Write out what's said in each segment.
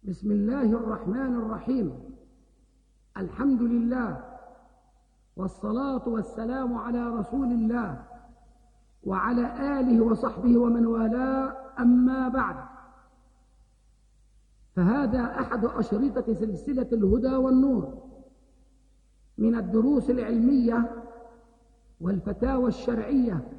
بسم الله الرحمن الرحيم. الحمد لله والصلاة والسلام على رسول الله وعلى آله وصحبه ومن والاه، أما بعد، فهذا أحد أشرطة سلسلة الهدى والنور من الدروس العلمية والفتاوى الشرعية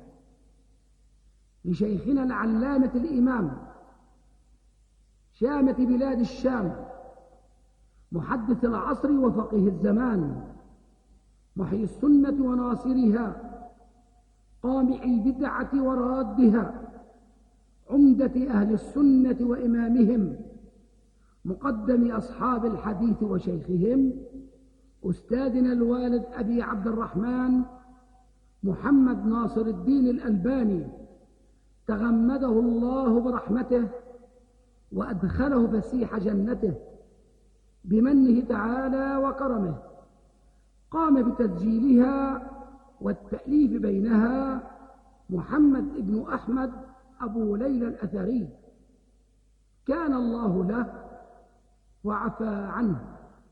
لشيخنا العلامة الإمام شامة بلاد الشام، محدث العصر وفقيه الزمان، محيي السنة وناصرها، قامع البدعة ورادها، عمدة أهل السنة وإمامهم، مقدم أصحاب الحديث وشيخهم، أستاذنا الوالد أبي عبد الرحمن محمد ناصر الدين الألباني، تغمده الله برحمته وأدخله فسيح جنته بمنه تعالى وكرمه. قام بتسجيلها والتأليف بينها محمد بن أحمد أبو ليلى الأثري، كان الله له وعفى عنه.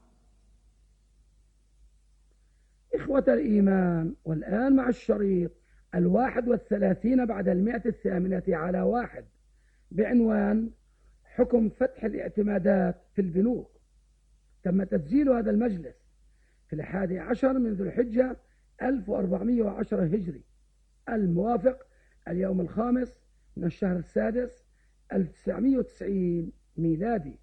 إخوة الإيمان، والآن مع الشريط 31 بعد 108 بعنوان حكم فتح الاعتمادات في البنوك. تم تسجيل هذا المجلس في 11 من ذو الحجة 1410 هجري، الموافق اليوم 5 من الشهر السادس 1990 ميلادي.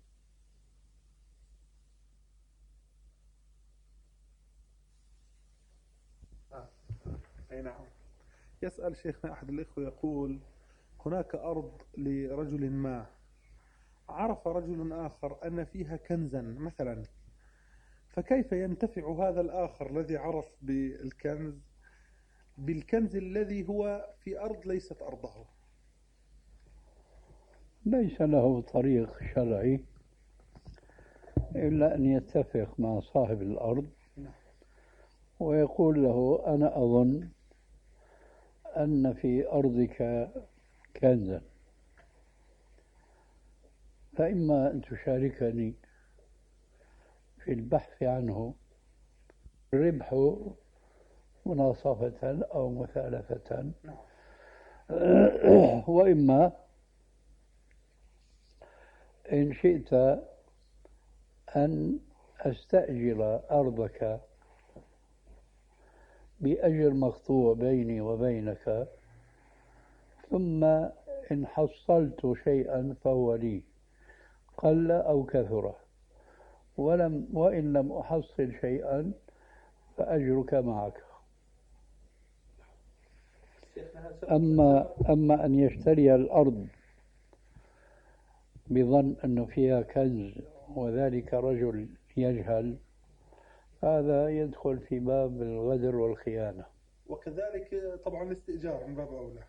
أي نعم. يسأل شيخنا أحد الإخوة يقول: هناك أرض لرجل ما، عرف رجل آخر أن فيها كنزا مثلا، فكيف ينتفع هذا الآخر الذي عرف بالكنز الذي هو في أرض ليست أرضه؟ ليس له طريق شرعي إلا أن يتفق مع صاحب الأرض ويقول له: أنا أظن أن في أرضك كنزا، فإما أن تشاركني في البحث عنه، الربح مناصفة أو مثالثة، وإما إن شئت أن أستأجر أرضك بأجر مقطوع بيني وبينك، ثم إن حصلت شيئا فهو لي، قل أو كثر، وإن لم أحصل شيئا فأجرك معك. أما أن يشتري الأرض بظن أنه فيها كنز وذلك رجل يجهل، هذا يدخل في باب الغدر والخيانة. وكذلك طبعا الاستئجار من باب أولى.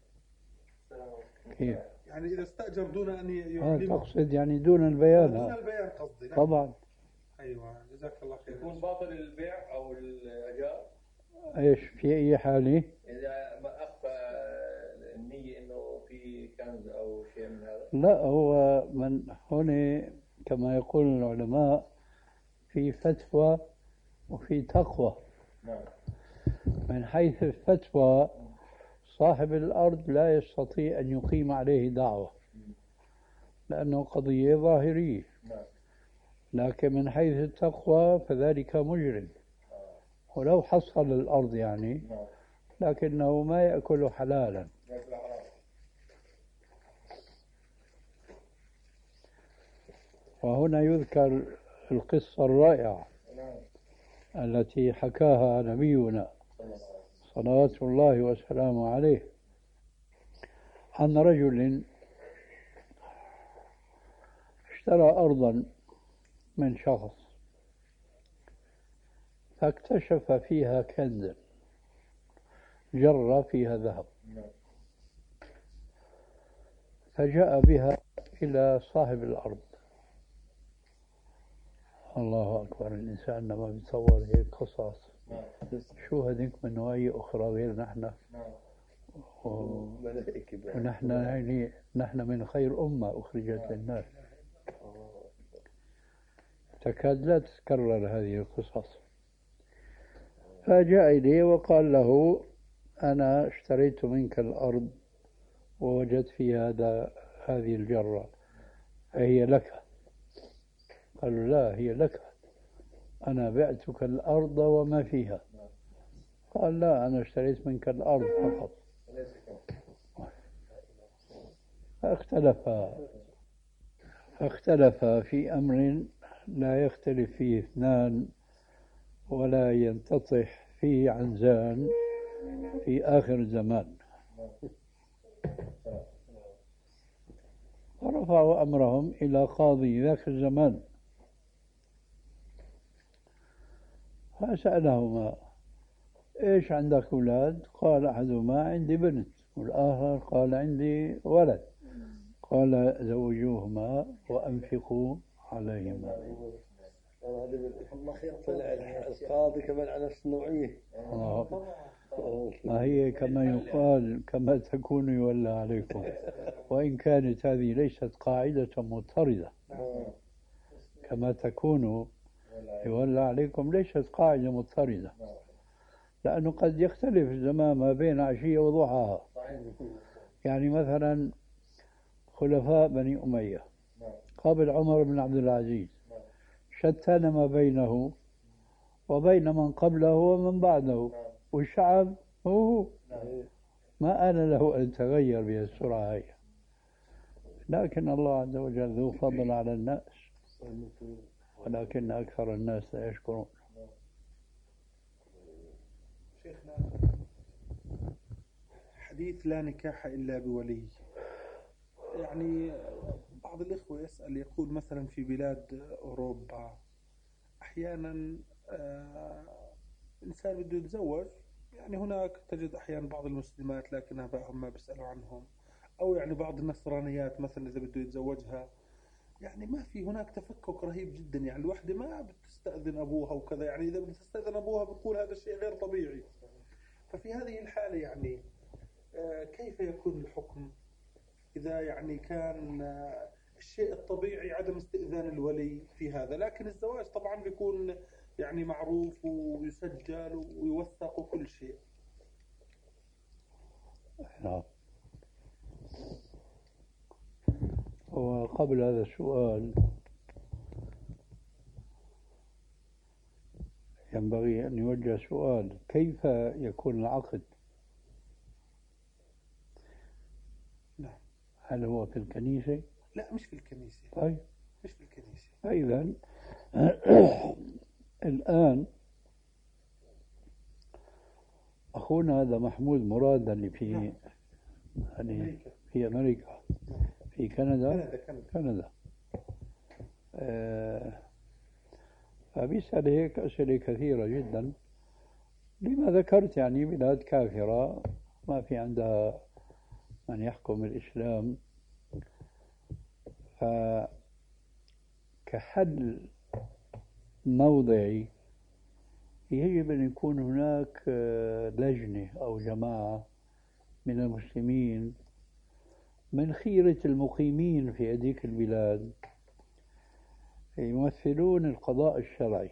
كيف؟ يعني إذا استأجر دون أن يعلمه. تقصد يعني دون البيان؟ دون البيان قصدي. طبعا. أيوة، جزاك الله خير. يكون باطل البيع أو الإيجار. إيش في أي حالة؟ إذا ما أخفى النية إنه في كنز أو شيء من هذا. لا، هو من هنا كما يقول العلماء في فتوى وفي تقوى. من حيث الفتوى صاحب الأرض لا يستطيع أن يقيم عليه دعوة لأنه قضية ظاهرية، لكن من حيث التقوى فذلك مجرم، ولو حصل الأرض يعني، لكنه ما يأكل حلالا. وهنا يذكر القصة الرائعة التي حكاها نبينا صلوات الله وسلامه عليه عن رجل اشترى أرضا من شخص فاكتشف فيها كنزا جر فيها ذهب، فجاء بها إلى صاحب الأرض. الله أكبر، الإنسان لما بيتصور هيك قصص، شو هذيك من نوعية أخرى غير نحن، ونحن يعني نحن من خير أمة أخرجت للناس. تكاد لا تتكرر هذه القصص. فجاء إليه وقال له أنا اشتريت منك الأرض ووجدت فيها هذه الجرة فهي لك. قالوا لا هي لك، أنا بعتك الأرض وما فيها. قال لا أنا اشتريت منك الأرض فقط. فاختلفا في أمر لا يختلف فيه اثنان ولا ينتطح فيه عنزان في آخر الزمان. فرفعوا أمرهم إلى قاضي ذاك الزمان فسألهما إيش عندك أولاد؟ قال أحدهما عندي بنت والآخر قال عندي ولد. قال زوجوهما وأنفقوا عليهما. القاضي كمان على نفس النوعية. ما هي كما يقال كما تكون يولى عليكم، وإن كانت هذه ليست قاعدة مضطردة. كما تكون يولى عليكم ليست قاعدة مضطردة، لأنه قد يختلف الزمان ما بين عشية وضحاها. يعني مثلا خلفاء بني أمية قبل عمر بن عبد العزيز شتان ما بينه وبين من قبله ومن بعده، والشعب هو ما آن له أن يتغير بهالسرعة هي. لكن الله عز وجل ذو فضل على الناس ولكن أكثر الناس لا يشكرون. شيخنا حديث لا نكاح إلا بولي، يعني بعض الإخوة يسأل يقول مثلا في بلاد أوروبا أحيانا إنسان بده يتزوج، يعني هناك تجد أحيانا بعض المسلمات لكن آبائهم ما بيسألوا عنهم، أو يعني بعض النصرانيات مثلا إذا بده يتزوجها يعني ما في هناك تفكك رهيب جدا، يعني الوحدة ما بتستأذن أبوها وكذا، يعني إذا بتستأذن أبوها بيقول هذا الشيء غير طبيعي. ففي هذه الحالة يعني كيف يكون الحكم إذا يعني كان الشيء الطبيعي عدم استئذان الولي في هذا، لكن الزواج طبعا بيكون يعني معروف ويسجل ويوثق وكل شيء. نعم. وقبل هذا السؤال ينبغي أن يوجه سؤال: كيف يكون العقد؟ نعم. هل هو في الكنيسة؟ لا مش في الكنيسة. طيب مش في الكنيسة. إذن الآن أخونا هذا محمود مراد اللي في نعم. يعني في أمريكا، في كندا. فبيسأل هيك أسئلة كثيرة جدا. لما ذكرت يعني بلاد كافرة ما في عندها من يحكم الإسلام، فكحل موضعي يجب أن يكون هناك لجنة أو جماعة من المسلمين من خيرة المقيمين في هذيك البلاد يمثلون القضاء الشرعي،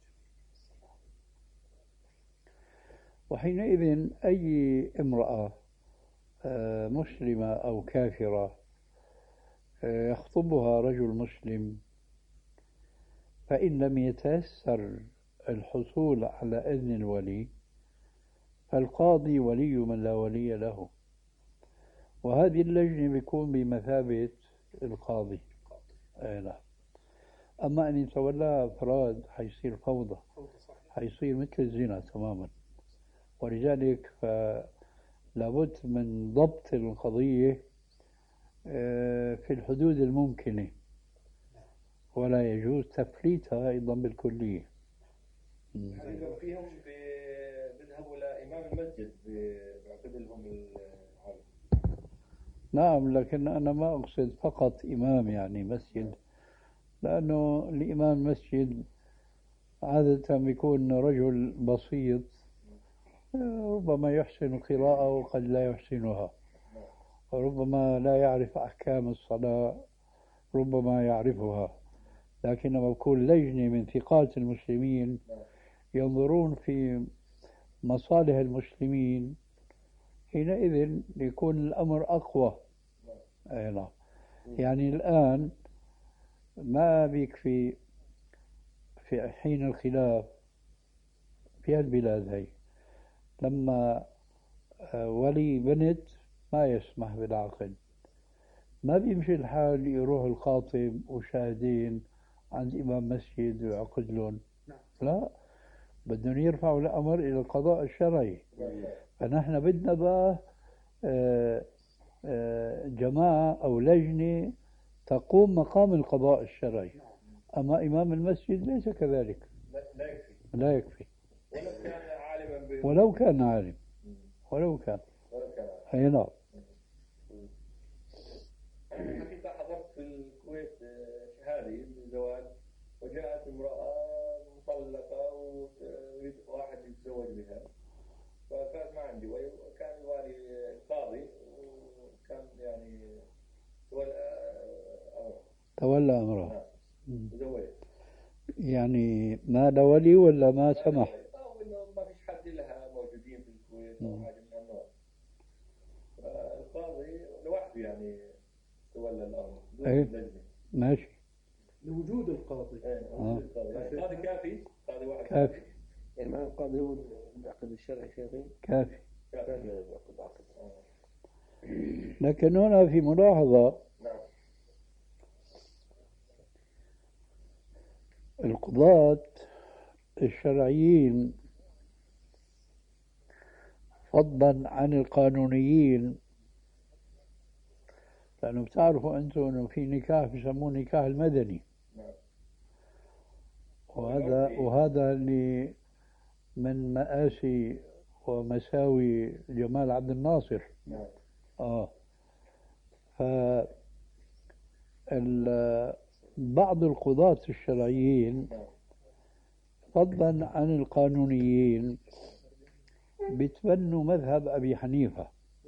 وحينئذ أي امرأة مسلمة أو كافرة يخطبها رجل مسلم فإن لم يتيسر الحصول على إذن الولي فالقاضي ولي من لا ولي له، وهذه اللجنة بيكون بمثابة القاضي. نعم. أما أن يتولى أفراد حيصير فوضى، حيصير مثل الزنا تماما. ولذلك لابد من ضبط القضية في الحدود الممكنة، ولا يجوز تفليتها أيضا بالكلية. يعني فيهم بيذهبوا لإمام المسجد بيعقد لهم العقد. نعم، لكن أنا ما أقصد فقط إمام يعني مسجد، لأنه الإمام المسجد عادة بيكون رجل بسيط ربما يحسن القراءة وقد لا يحسنها، وربما لا يعرف أحكام الصلاة ربما يعرفها، لكن لما يكون لجنة من ثقات المسلمين ينظرون في مصالح المسلمين حينئذ يكون الأمر أقوى. أي نعم. يعني الآن ما بيكفي في حين الخلاف في البلاد هي لما ولي بنت ما يسمح بالعقد، ما بيمشي الحال يروح الخاطب وشاهدين عند إمام مسجد ويعقد لهم، لا، بدهم يرفعوا الأمر إلى القضاء الشرعي. فنحن بدنا بقى جماعة أو لجنة تقوم مقام القضاء الشرعي. أما إمام المسجد ليس كذلك، لا يكفي ولو كان عالم ولو كان. أي نعم. حقيقة حضرت في الكويت شهادة للزواج، وجاءت امرأة مطلقة ويريد واحد يتزوج بها، فكان ما عندي ولي، وكان الوالي القاضي، وكان يعني تولى أمره. تزوجت. يعني ما لا ولي ولا ما سمح؟ أو إنه ما فيش حد لها موجودين في الكويت أو حاجة من النوع. القاضي لوحده يعني تولى الأمر بدون لجنة. ماشي. لوجود القاضي. وجود القاضي. القاضي كافي؟ قاضي واحد كافي. يعني معنى القاضي هو العقد الشرعي شيخي؟ كافي. كافي. لكن هنا في ملاحظة. نعم. القضاة الشرعيين فضلا عن القانونيين، لأنه بتعرفوا أنتم أنه في نكاح بيسموه نكاح المدني، وهذا اللي من مآسي ومساوي جمال عبد الناصر. بعض القضاة الشرعيين فضلا عن القانونيين بيتبنوا مذهب أبي حنيفة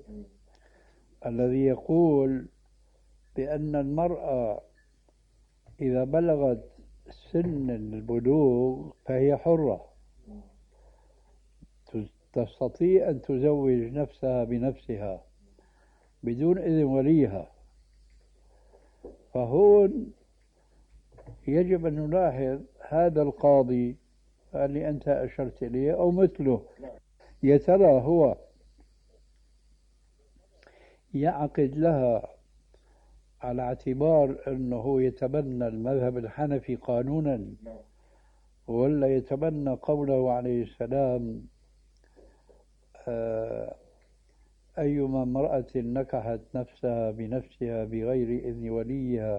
الذي يقول بأن المرأة إذا بلغت سن البلوغ فهي حرة تستطيع أن تزوج نفسها بنفسها بدون إذن وليها. فهون يجب أن نلاحظ هذا القاضي اللي أنت أشرت إليه أو مثله، يا ترى هو يعقد لها على اعتبار أنه يتبنى المذهب الحنفي قانونا، ولا يتبنى قوله عليه السلام أيما امرأة نكحت نفسها بنفسها بغير إذن وليها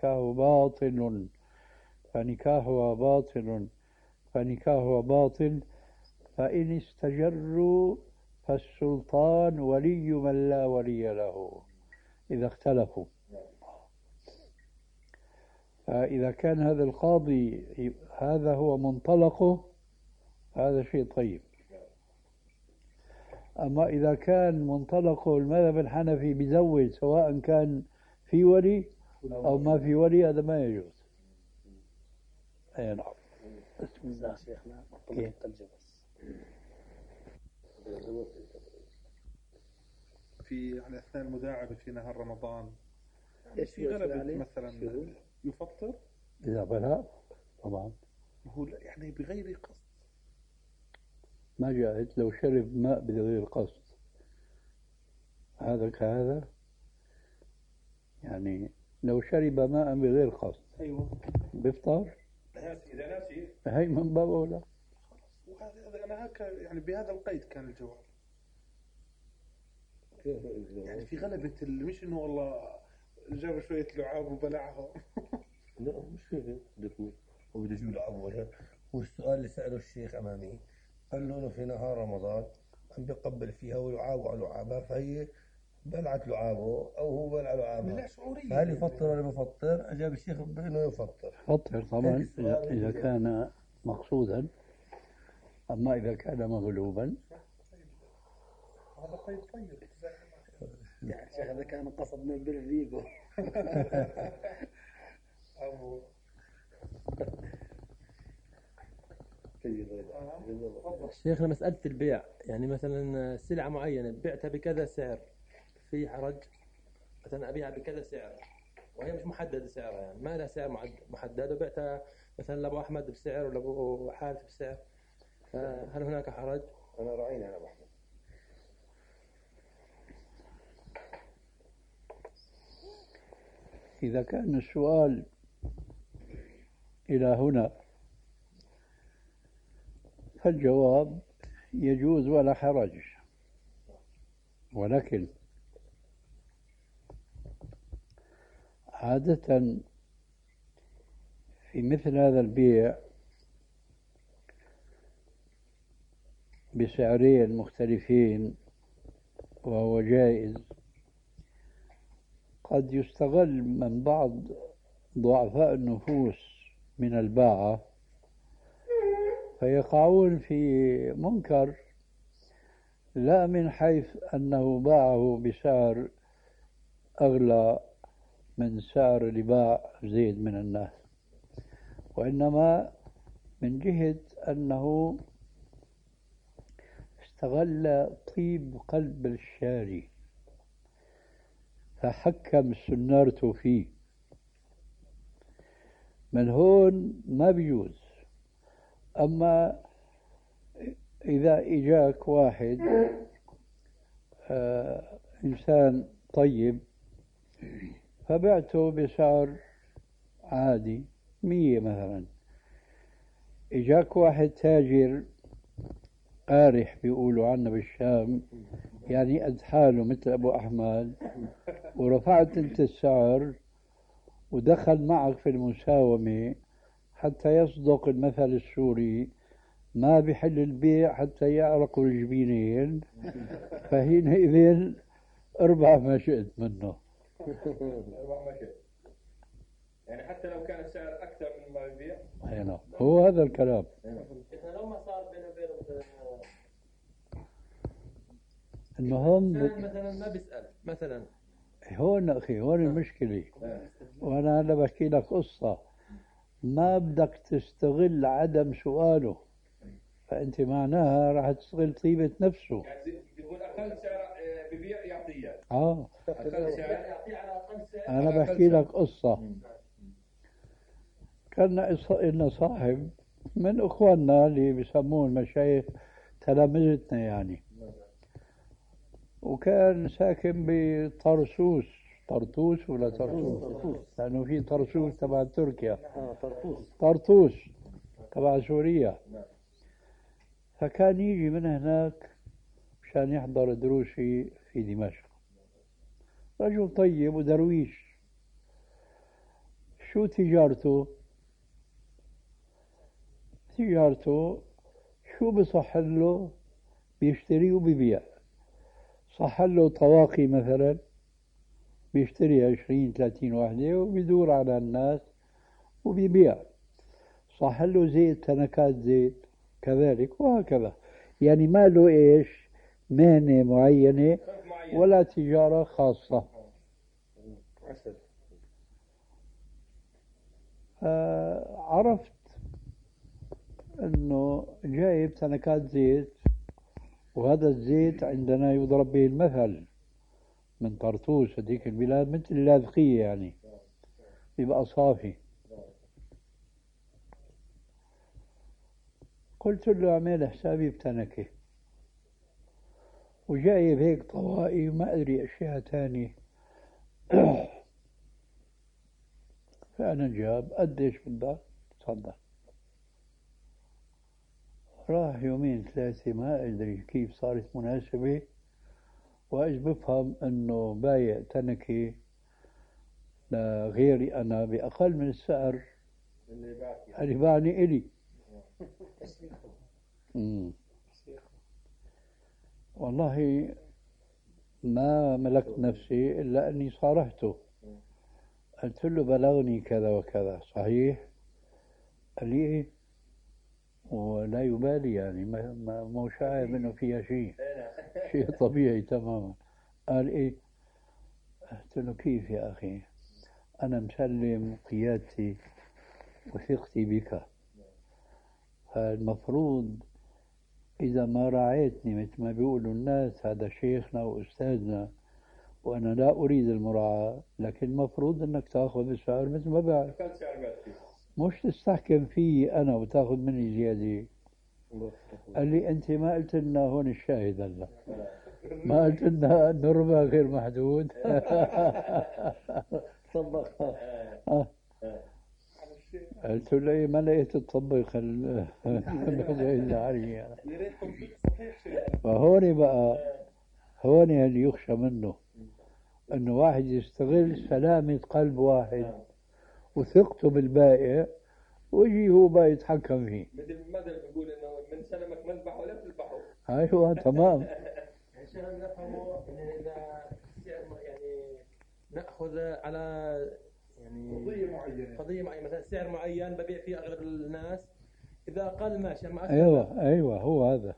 فنكاحها باطل فإن استجروا فالسلطان ولي من لا ولي له إذا اختلفوا. فإذا كان هذا القاضي هذا هو منطلقه هذا شيء طيب. أما إذا كان منطلقه المذهب الحنفي بيزوج سواء كان في ولي أو ما في ولي هذا ما يجوز. أي نعم. بسم الله شيخنا. في يعني أثناء المداعبة في نهار رمضان في غلبة مثلا يفطر إذا بلغ طبعا هو يعني بغير قصد، ما جاءت لو شرب ماء بغير قصد هذا كهذا، يعني لو شرب ماء بغير قصد أيوة بيفطر إذا ناسي هي من باب أولى. وهذا أنا هكا يعني بهذا القيد كان الجواب، يعني في غلبة مش إنه والله جاب شوية لعاب وبلعهم. لا مش كذا، هو بده يجيب لعاب ولا. والسؤال اللي سأله الشيخ أمامي قال له في نهار رمضان عم بيقبل فيها ولعابه على لعابها، فهي بلعت لعابه أو هو بلع لعابها، فهل يفطر ولا بفطر؟ أجاب الشيخ بأنه يفطر. فطر طبعا إذا كان مقصودا، أما إذا كان مغلوبا هذا قيد طيب. يعني الشيخ هذا كان قصد من بالفيجو. شيخنا مسألة البيع، يعني مثلا سلعة معينة بعتها بكذا سعر، في حرج؟ مثلا أبيعها بكذا سعر وهي مش محددة سعرها، يعني ما لها سعر محدد، وبعتها مثلا لأبو أحمد بسعر ولأبو حارث بسعر، فهل هناك حرج؟ أنا راعينا أنا أبو أحمد. إذا كان السؤال إلى هنا فالجواب يجوز ولا حرج، ولكن عادة في مثل هذا البيع بسعرين مختلفين وهو جائز، قد يستغل من بعض ضعفاء النفوس من الباعة فيقعون في منكر، لا من حيث أنه باعه بسعر أغلى من سعر اللي باع زيد من الناس، وإنما من جهة أنه استغل طيب قلب الشاري فحكم سنارته فيه. من هون ما بيجوز. أما إذا إجاك واحد إنسان طيب فبعته بسعر عادي 100 مثلا، إجاك واحد تاجر قارح بيقولوا عنه بالشام، يعني قد حاله مثل أبو أحمد، ورفعت أنت السعر ودخل معك في المساومة حتى يصدق المثل السوري: ما بحل البيع حتى يعرقوا الجبينين، فحينئذ اربح ما شئت منه. اربح ما شئت، يعني حتى لو كان السعر أكثر من ما يبيع. نعم، هو هذا الكلام. إحنا لو ما صار بينه وبينه مثلا المهم مثلا ما بيسأل مثلا، هون أخي، هون المشكلة. وأنا هلا بحكي لك قصة، ما بدك تستغل عدم سؤاله، فأنت معناها راح تستغل طيبة نفسه. يعني يقول أقل سعر ببيع يعطيه. أقل سعر يعطيه على أقل سعر. أنا بحكي لك قصة. كان لنا صاحب من إخواننا اللي بيسموه المشايخ، تلامذتنا يعني، وكان ساكن بطرسوس. طرطوس ولا طرسوس؟ لأنه في طرسوس تبع تركيا، طرطوس تبع سوريا. فكان يجي من هناك مشان يحضر دروسي في دمشق. رجل طيب ودرويش. شو تجارته؟ شو بصح له؟ بيشتري وبيبيع. صح له طواقي مثلا، بيشتري 20-30 وحدة وبيدور على الناس وبيبيع. صح له زيت، تنكات زيت كذلك، وهكذا. يعني ما له إيش مهنة معينة ولا تجارة خاصة. عرفت أنه جايب تنكات زيت، وهذا الزيت عندنا يضرب به المثل من طرطوس هذيك البلاد، مثل اللاذقية يعني، يبقى صافي. قلت له اعمل حسابي بتنكة، وجايب هيك طوائي وما أدري أشياء تانية. فأنا جاب قديش بدك؟ تفضل. راح 2-3 ما أدري كيف صارت مناسبة، وإيش بفهم أنه بايع تنكة لغيري أنا بأقل من السعر اللي باعني إلي. والله ما ملكت نفسي إلا أني صارحته، قلت له بلغني كذا وكذا، صحيح؟ قال لي إيه، ولا يبالي يعني، ما شاعر منه فيها شيء طبيعي تماما. قال إيه؟ قلت له كيف يا أخي، أنا مسلم قيادتي وثقتي بك. فالمفروض إذا ما راعيتني مثل ما بيقولوا الناس هذا شيخنا وأستاذنا وأنا لا أريد المراعاة، لكن المفروض أنك تأخذ السعر مثل ما بعرف، كان سعر بعد فيه. مش تستحكم فيه أنا وتأخذ مني زيادة. قال لي أنت ما قلت لنا هون الشاهد هلا، ما قلت لنا أن الربا غير محدود. طبق. قلت له إيه ما لقيت تطبق المسائل علي. فهون بقى هون اللي يخشى منه انه واحد يستغل سلامة قلب واحد وثقته بالبائع ويجي هو بقى يتحكم فيه. مثل المثل بيقول انه من سلمك مذبح ولا تذبحه. ايوه تمام. عشان نفهموا ان اذا يعني ناخذ على يعني قضيه معينه مثلا سعر معين ببيع فيه اغلب الناس، اذا اقل ماشي اما اكثر. ايوه هو هذا.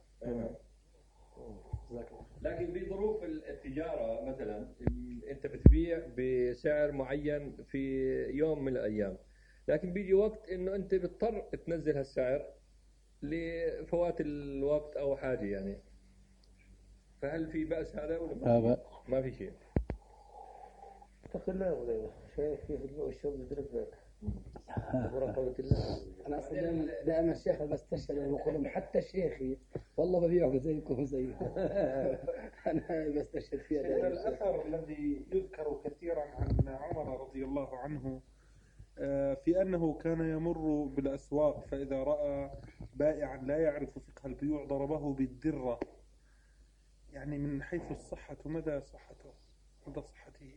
لكن في ظروف التجاره مثلا انت بتبيع بسعر معين في يوم من الايام، لكن بيجي وقت انه انت بتضطر تنزل هالسعر لفوات الوقت او حاجه يعني، فهل في بأس هذا ولا لا بأس. ما في شيء؟ اتق الله ولا شايف كيف البيع والشرب يدرك مراقبة الله. أنا أصلا دائما الشيخ بستشهد بقولهم حتى شيخي والله ببيعه زيكم وزيه. أنا بستشهد فيها دائما. الأثر الذي يذكر كثيرا عن عمر رضي الله عنه في أنه كان يمر بالأسواق فإذا رأى بائعا لا يعرف فقه البيوع ضربه بالدرة، يعني من حيث الصحة مدى صحته مدى صحته.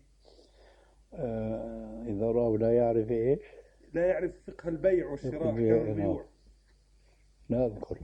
إذا رأوا لا يعرف إيش؟ لا يعرف فقه البيع والشراء أحكام البيوع. لا أذكر.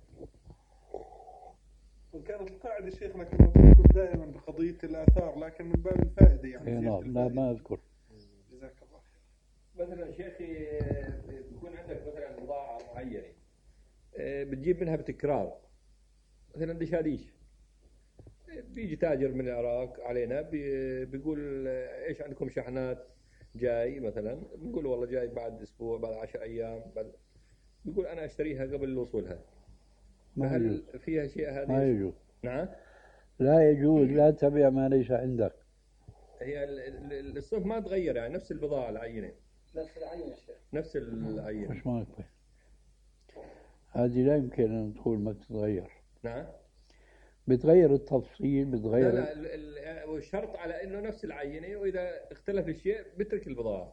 وكانت القاعدة شيخنا كما تقول دائما بقضية الآثار لكن من باب الفائدة يعني. لا ما أذكر. جزاك الله خير. مثلا شيخي بيكون عندك مثلا بضاعة معينة بتجيب منها بتكرار، مثلا دشاديش، بيجي تاجر من العراق علينا بيقول ايش عندكم شحنات جاي مثلا، بنقول والله جاي بعد اسبوع بعد 10 ايام بيقول انا اشتريها قبل وصولها. هل فيها شيء هذا؟ ما يجوز. نعم لا يجوز، لا تبيع ما ليس عندك. هي الصنف ما تغير يعني نفس البضاعة العينة. نفس العينة شيخ. نفس العينة. مش ممكن. هذه لا يمكن أن تقول ما تتغير. نعم. بتغير التفصيل بتغير. لا والشرط على انه نفس العينة، واذا اختلف الشيء بترك البضاعة.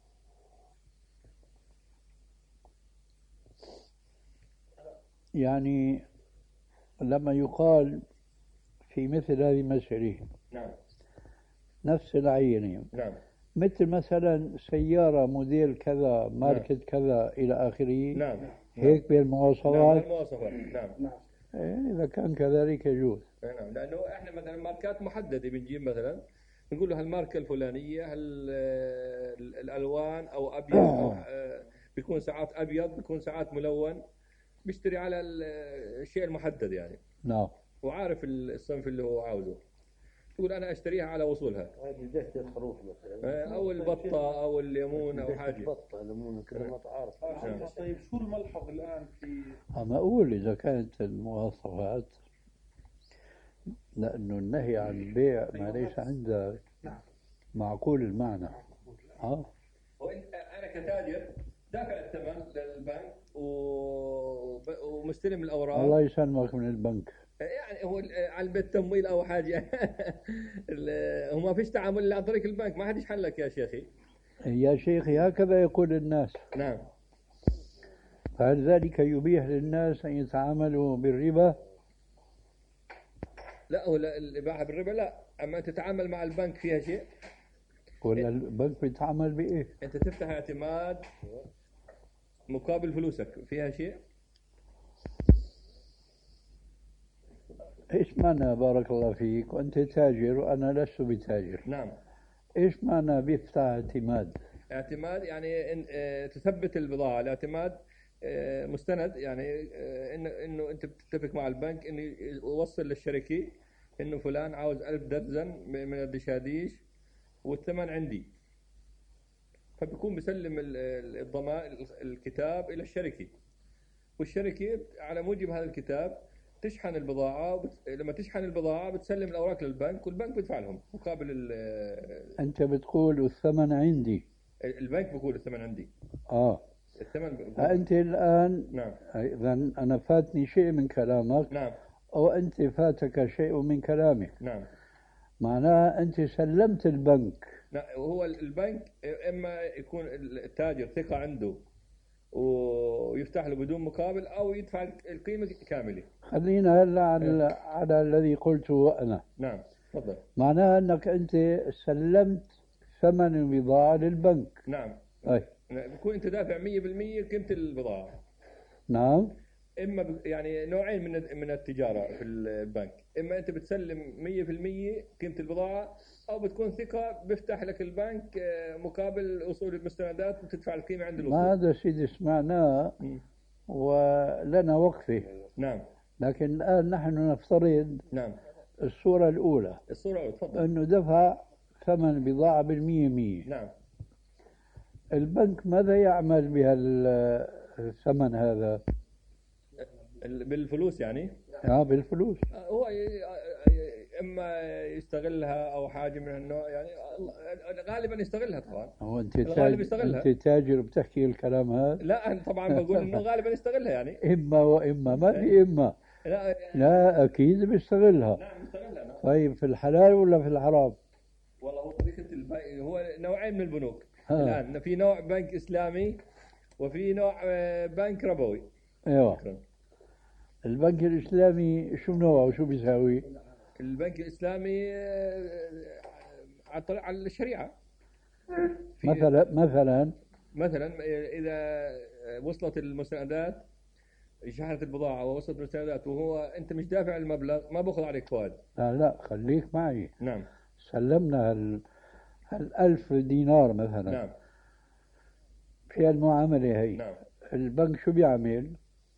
يعني لما يقال في مثل هذه المسألة نعم. نفس العينة. نعم. مثل مثلا سيارة موديل كذا ماركة كذا إلى آخره. نعم. هيك بالمواصفات. نعم المواصفات. نعم. إذا كان كذلك يجوز. نعم، لأنه إحنا مثلا ماركات محددة بنجيب مثلا نقول له هالماركة الفلانية الألوان أو أبيض أو بيكون ساعات أبيض بيكون ساعات ملون، بيشتري على الشيء المحدد يعني. نعم. وعارف الصنف اللي هو عاوزه، يقول أنا أشتريها على وصولها. هذه زيت الخروف مثلا. أو البطة أو الليمون أو حاجة. البطة ليمون كذا ما تعرف. طيب شو الملحظ الآن في أما أقول إذا كانت المواصفات، لأنه النهي عن بيع ما ليس عندك معقول المعنى. أنا كتاجر دافع الثمن للبنك ومستلم الأوراق. الله يسلمك من البنك. يعني هو على البيت تمويل أو حاجة. هو ما فيش تعامل إلا عن طريق البنك، ما حد يشحن لك يا شيخي. يا شيخي هكذا يقول الناس. نعم. فهل ذلك يبيح للناس أن يتعاملوا بالربا؟ لا هو الإباحة بالربا لا، أما تتعامل مع البنك فيها شيء. ولا البنك بيتعامل بإيه؟ أنت تفتح اعتماد مقابل فلوسك فيها شيء. إيش معنى بارك الله فيك وأنت تاجر وأنا لست بتاجر؟ نعم. إيش معنى بيفتح اعتماد؟ اعتماد يعني تثبت البضاعة. الاعتماد مستند يعني إنه أنت بتتفق مع البنك إنه يوصل للشركة إنه فلان عاوز 1000 درزن من الدشاديش والثمن عندي. فبيكون بيسلم الضمان الكتاب إلى الشركة، والشركة على موجب هذا الكتاب تشحن البضاعة، لما تشحن البضاعة بتسلم الأوراق للبنك، والبنك بيدفع لهم مقابل أنت بتقول الثمن عندي. البنك بيقول الثمن عندي. الثمن أنت الآن نعم. إذا أنا فاتني شيء من كلامك. نعم. أو أنت فاتك شيء من كلامك. نعم. معناه أنت سلمت البنك. هو البنك إما يكون التاجر ثقة عنده ويفتح له بدون مقابل، أو يدفع القيمة كاملة. خلينا هلا على الذي قلته أنا. نعم تفضل. معناه أنك أنت سلمت ثمن البضاعة للبنك. نعم. أي. بكون أنت دافع 100% قيمة البضاعة. نعم. إما يعني نوعين من التجارة في البنك، إما أنت بتسلم 100% قيمة البضاعة، أو بتكون ثقة بيفتح لك البنك مقابل وصول المستندات وتدفع القيمة عند الوصول. ما هذا سيدي سمعناه ولنا وقفه. نعم. لكن الآن نحن نفترض نعم الصورة الأولى. الصورة الأولى تفضل. أنه دفع ثمن البضاعة 100%. نعم. البنك ماذا يعمل بهالثمن هذا؟ بالفلوس يعني؟ بالفلوس. هو اما يستغلها او حاجه من النوع يعني، غالبا يستغلها طبعا. هو انت تاجر بتحكي الكلام هذا؟ لا انا طبعا بقول انه غالبا يستغلها يعني. اما واما، ما في اما. لا اكيد بيستغلها. نعم بيستغلها. نعم. طيب في الحلال ولا في الحرام؟ والله هو طريقه هو نوعين من البنوك الان، في نوع بنك اسلامي وفي نوع بنك ربوي. ايوه. البنك الإسلامي شو نوعه وشو بيساوي؟ البنك الإسلامي على الشريعة. مثلا إذا وصلت المستندات، شحنت البضاعة ووصلت المستندات وهو أنت مش دافع المبلغ، ما بأخذ عليك فوائد. لا خليك معي. نعم. سلمنا 1000 دينار مثلا. نعم. في المعاملة هي. نعم. البنك شو بيعمل؟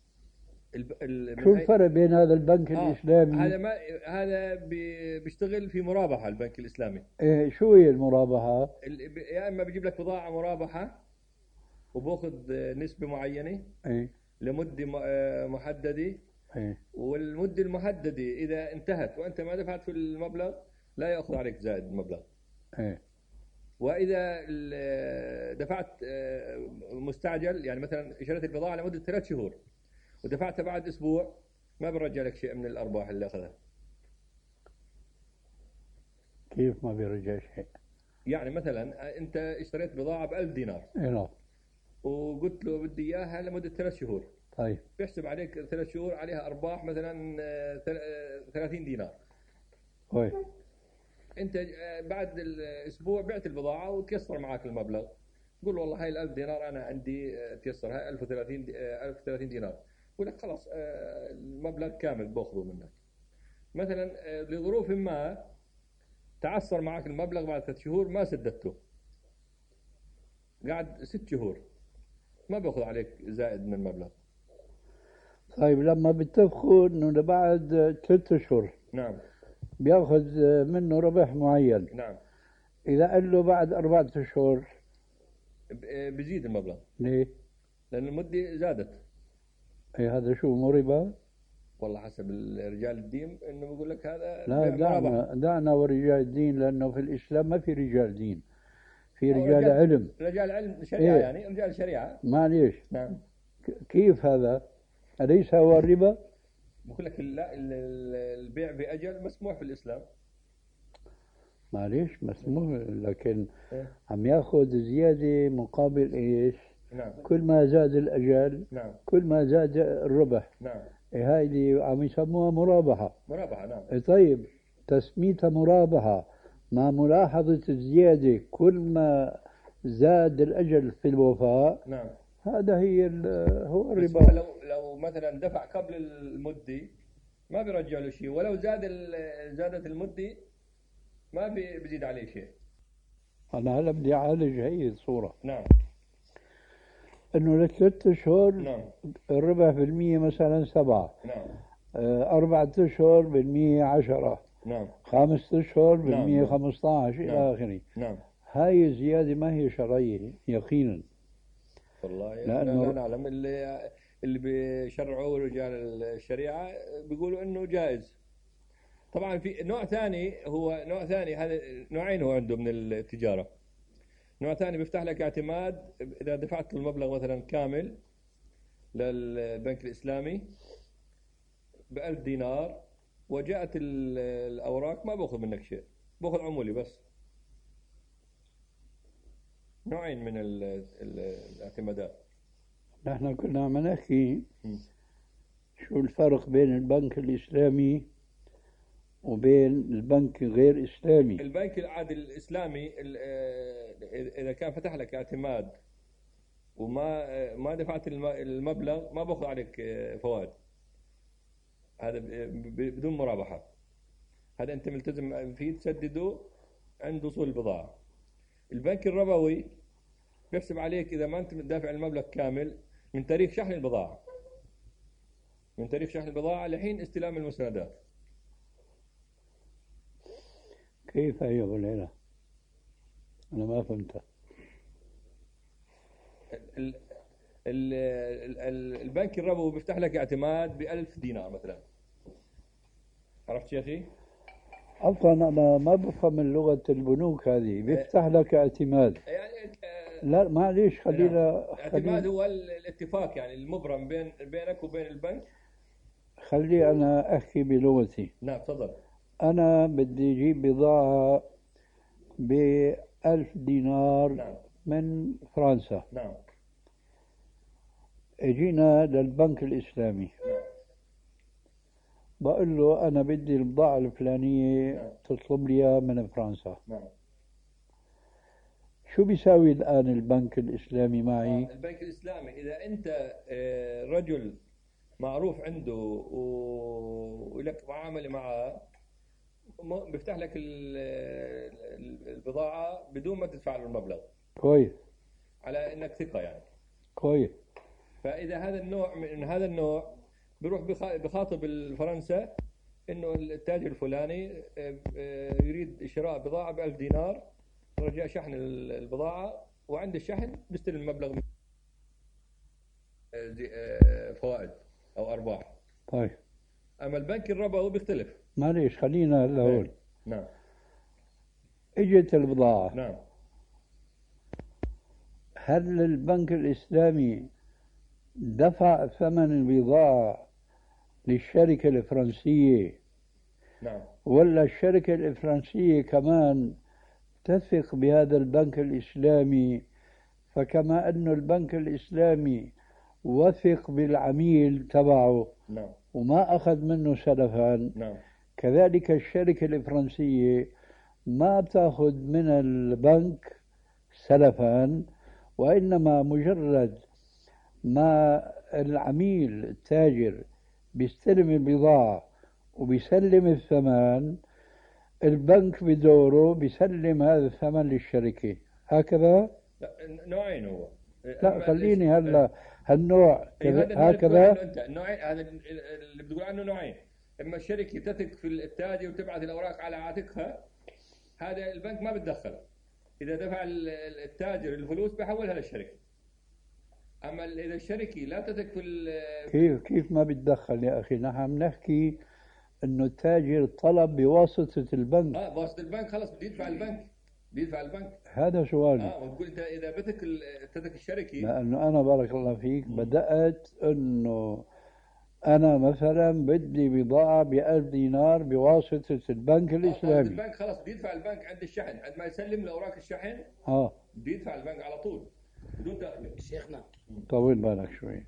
شو الفرق بين هذا البنك الإسلامي؟ هذا بيشتغل في مرابحة. البنك الإسلامي شو هي المرابحة؟ يا إما بيجيب لك بضاعة مرابحة وبأخذ نسبة معينة لمدة محددة. والمدة المحددة إذا انتهت وأنت ما دفعت في المبلغ لا يأخذ عليك زائد المبلغ. وإذا دفعت مستعجل، يعني مثلا اشتريت البضاعة لمدة 3 شهور ودفعتها بعد أسبوع، ما بيرجع لك شيء من الأرباح اللي أخذها. كيف ما بيرجع شيء؟ يعني مثلا أنت اشتريت بضاعة ب1000 دينار. نعم. وقلت له بدي إياها لمدة 3 شهور. طيب. بيحسب عليك 3 شهور عليها أرباح مثلا 30 دينار. طيب. أنت بعد الأسبوع بعت البضاعة وتيسر معك المبلغ، تقول والله هاي 1000 دينار أنا عندي تيسر، هاي 1030 دينار. يقول لك خلاص المبلغ كامل باخذه منك. مثلا لظروف ما تعثر معك المبلغ بعد 3 شهور ما سددته، قاعد 6 شهور، ما باخذ عليك زائد من المبلغ. طيب لما بتتفقوا انه بعد 3 اشهر نعم بياخذ منه ربح معين. نعم. اذا قال له بعد 4 اشهر بيزيد المبلغ. ليه؟ لأن المدة زادت. هذا شو مو ربا؟ والله حسب رجال الدين انه بيقول لك هذا. لا دعنا ورجال الدين، لانه في الاسلام ما في رجال دين، في رجال علم. رجال علم شريعه. يعني رجال شريعه. معليش. نعم. كيف هذا؟ أليس هو الربا؟ بقول لك لا، البيع بأجل مسموح في الإسلام. معليش مسموح، لكن عم ياخذ زيادة مقابل ايش؟ نعم. كل ما زاد الأجل نعم. كل ما زاد الربح. نعم. هاي اللي عم يسموها مرابحة. نعم. طيب تسميتها مرابحة مع ملاحظة الزيادة كل ما زاد الأجل في الوفاء. نعم. هذا هو الربا. لو مثلا دفع قبل المدة ما بيرجع له شيء، ولو زادت المدة ما بيزيد عليه شيء. أنا هلا بدي أعالج هي الصورة. نعم. إنه ل3 أشهر. نعم. الربح بالمية مثلا 7. نعم. 4 أشهر بالمية 10. نعم. 5 أشهر بالمية نعم. 15 إلى نعم. آخره. نعم. هاي الزيادة ما هي شرعية يقينا. والله لأنه- لا نعلم. اللي بيشرعوا رجال الشريعة بيقولوا إنه جائز. طبعا في نوع ثاني، هو نوع ثاني، هذا نوعين هو عنده من التجارة. نوع ثاني بيفتح لك اعتماد إذا دفعت المبلغ مثلا كامل للبنك الإسلامي ب1000 دينار، وجاءت الأوراق ما بأخذ منك شيء، بأخذ عمولي بس. نوعين من الاعتمادات. نحن كنا عم نحكي م. شو الفرق بين البنك الإسلامي وبين البنك غير إسلامي. البنك العادي الإسلامي إذا كان فتح لك اعتماد وما دفعت المبلغ ما بأخذ عليك فوائد. هذا بدون مرابحة. هذا أنت ملتزم فيه تسدده عند وصول البضاعة. البنك الربوي بيحسب عليك إذا ما أنت دافع المبلغ كامل من تاريخ شحن البضاعة، من تاريخ شحن البضاعة لحين استلام المسندات. كيف يا أبو العلا؟ أنا ما فهمتها. البنك الربوي بيفتح لك اعتماد ب1000 دينار مثلا. عرفت شيخي؟ عفوا أنا ما بفهم لغة البنوك هذه. بيفتح لك اعتماد يعني لا معليش خلينا الاعتماد هو الاتفاق يعني المبرم بينك وبين البنك. خلي أنا أحكي بلغتي. نعم تفضل. أنا بدي أجيب بضاعة ب1000 دينار نعم. من فرنسا. نعم. اجينا للبنك الإسلامي. نعم. بقول له أنا بدي البضاعة الفلانية نعم. تطلب لي إياها من فرنسا. نعم. شو بيساوي الآن البنك الإسلامي معي؟ البنك الإسلامي إذا أنت رجل معروف عنده ولك معاملة معه بيفتح لك البضاعة بدون ما تدفع له المبلغ. كويس. على انك ثقة يعني. كويس. فإذا هذا النوع من هذا النوع بيروح بخاطب فرنسا انه التاجر الفلاني يريد شراء بضاعة ب1000 دينار رجاء شحن البضاعة، وعند الشحن بيستلم المبلغ فوائد او ارباح. طيب. اما البنك الربوي بيختلف. معليش خلينا هلا هون. نعم. اجت البضاعة. نعم. هل البنك الإسلامي دفع ثمن البضاعة للشركة الفرنسية؟ نعم. ولا الشركة الفرنسية كمان تثق بهذا البنك الإسلامي، فكما أن البنك الإسلامي وثق بالعميل تبعه نعم. وما أخذ منه سلفا، نعم. كذلك الشركة الفرنسية ما بتأخذ من البنك سلفا، وإنما مجرد ما العميل التاجر بيستلم البضاعة وبيسلم الثمن، البنك بدوره بيسلم هذا الثمن للشركة. هكذا؟ لا نوعين هو. لا خليني هلا هالنوع هكذا. انت النوعين هذا اللي بتقول عنه نوعين. اما الشركة تثق في التاجر وتبعث الاوراق على عاتقها، هذا البنك ما بتدخل. اذا دفع التاجر الفلوس بحولها للشركة. اما اذا الشركة لا تثق في كيف ما بتدخل يا اخي؟ نحن بنحكي انه التاجر طلب بواسطة البنك. بواسطة البنك خلص بده يدفع البنك. بيدفع البنك. هذا سؤالي. وتقول انت اذا تثق الشركة. لانه انا بارك الله فيك بدأت انه انا مثلا بدي بضاعة ب1000 دينار بواسطة البنك الاسلامي. البنك خلص بده يدفع البنك عند الشحن، عندما يسلم لاوراق الشحن بده يدفع البنك على طول بدون تأخير. شيخنا طول بالك شوي.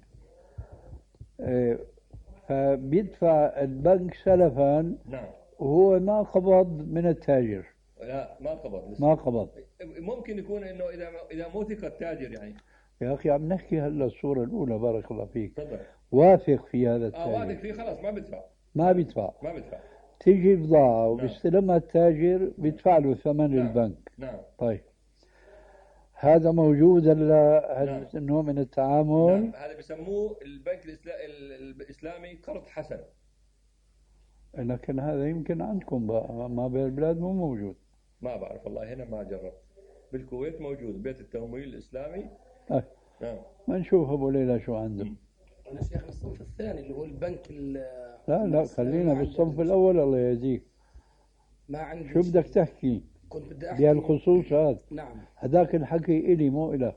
فبيدفع البنك سلفا. نعم. وهو ما قبض من التاجر. لا ما قبض لسه. ما قبض. ممكن يكون انه اذا مو ثقة التاجر يعني. يا اخي عم نحكي هلا الصورة الأولى بارك الله فيك. تفضل. واثق في هذا التاجر. واثق فيه خلاص ما بدفع. ما بدفع. تيجي بضاعة وبيستلمها التاجر بيدفع له ثمن البنك. نعم. طيب هذا موجود هذا النوع من التعامل؟ نعم. هذا بسموه البنك الإسلامي قرض حسن. لكن هذا يمكن عندكم بقى، ما بالبلاد مو موجود. ما بعرف والله، هنا ما جربت. بالكويت موجود بيت التمويل الإسلامي. آه. نعم. ما نشوف أبو ليلى شو عنده. أنا شيخ الصنف الثاني اللي هو البنك لا خلينا بالصنف الأول الله يهديك. ما عندي شو شيء. بدك تحكي كنت بدي أحكي بهالخصوص هذا؟ نعم. هذاك الحكي إلي مو إلك.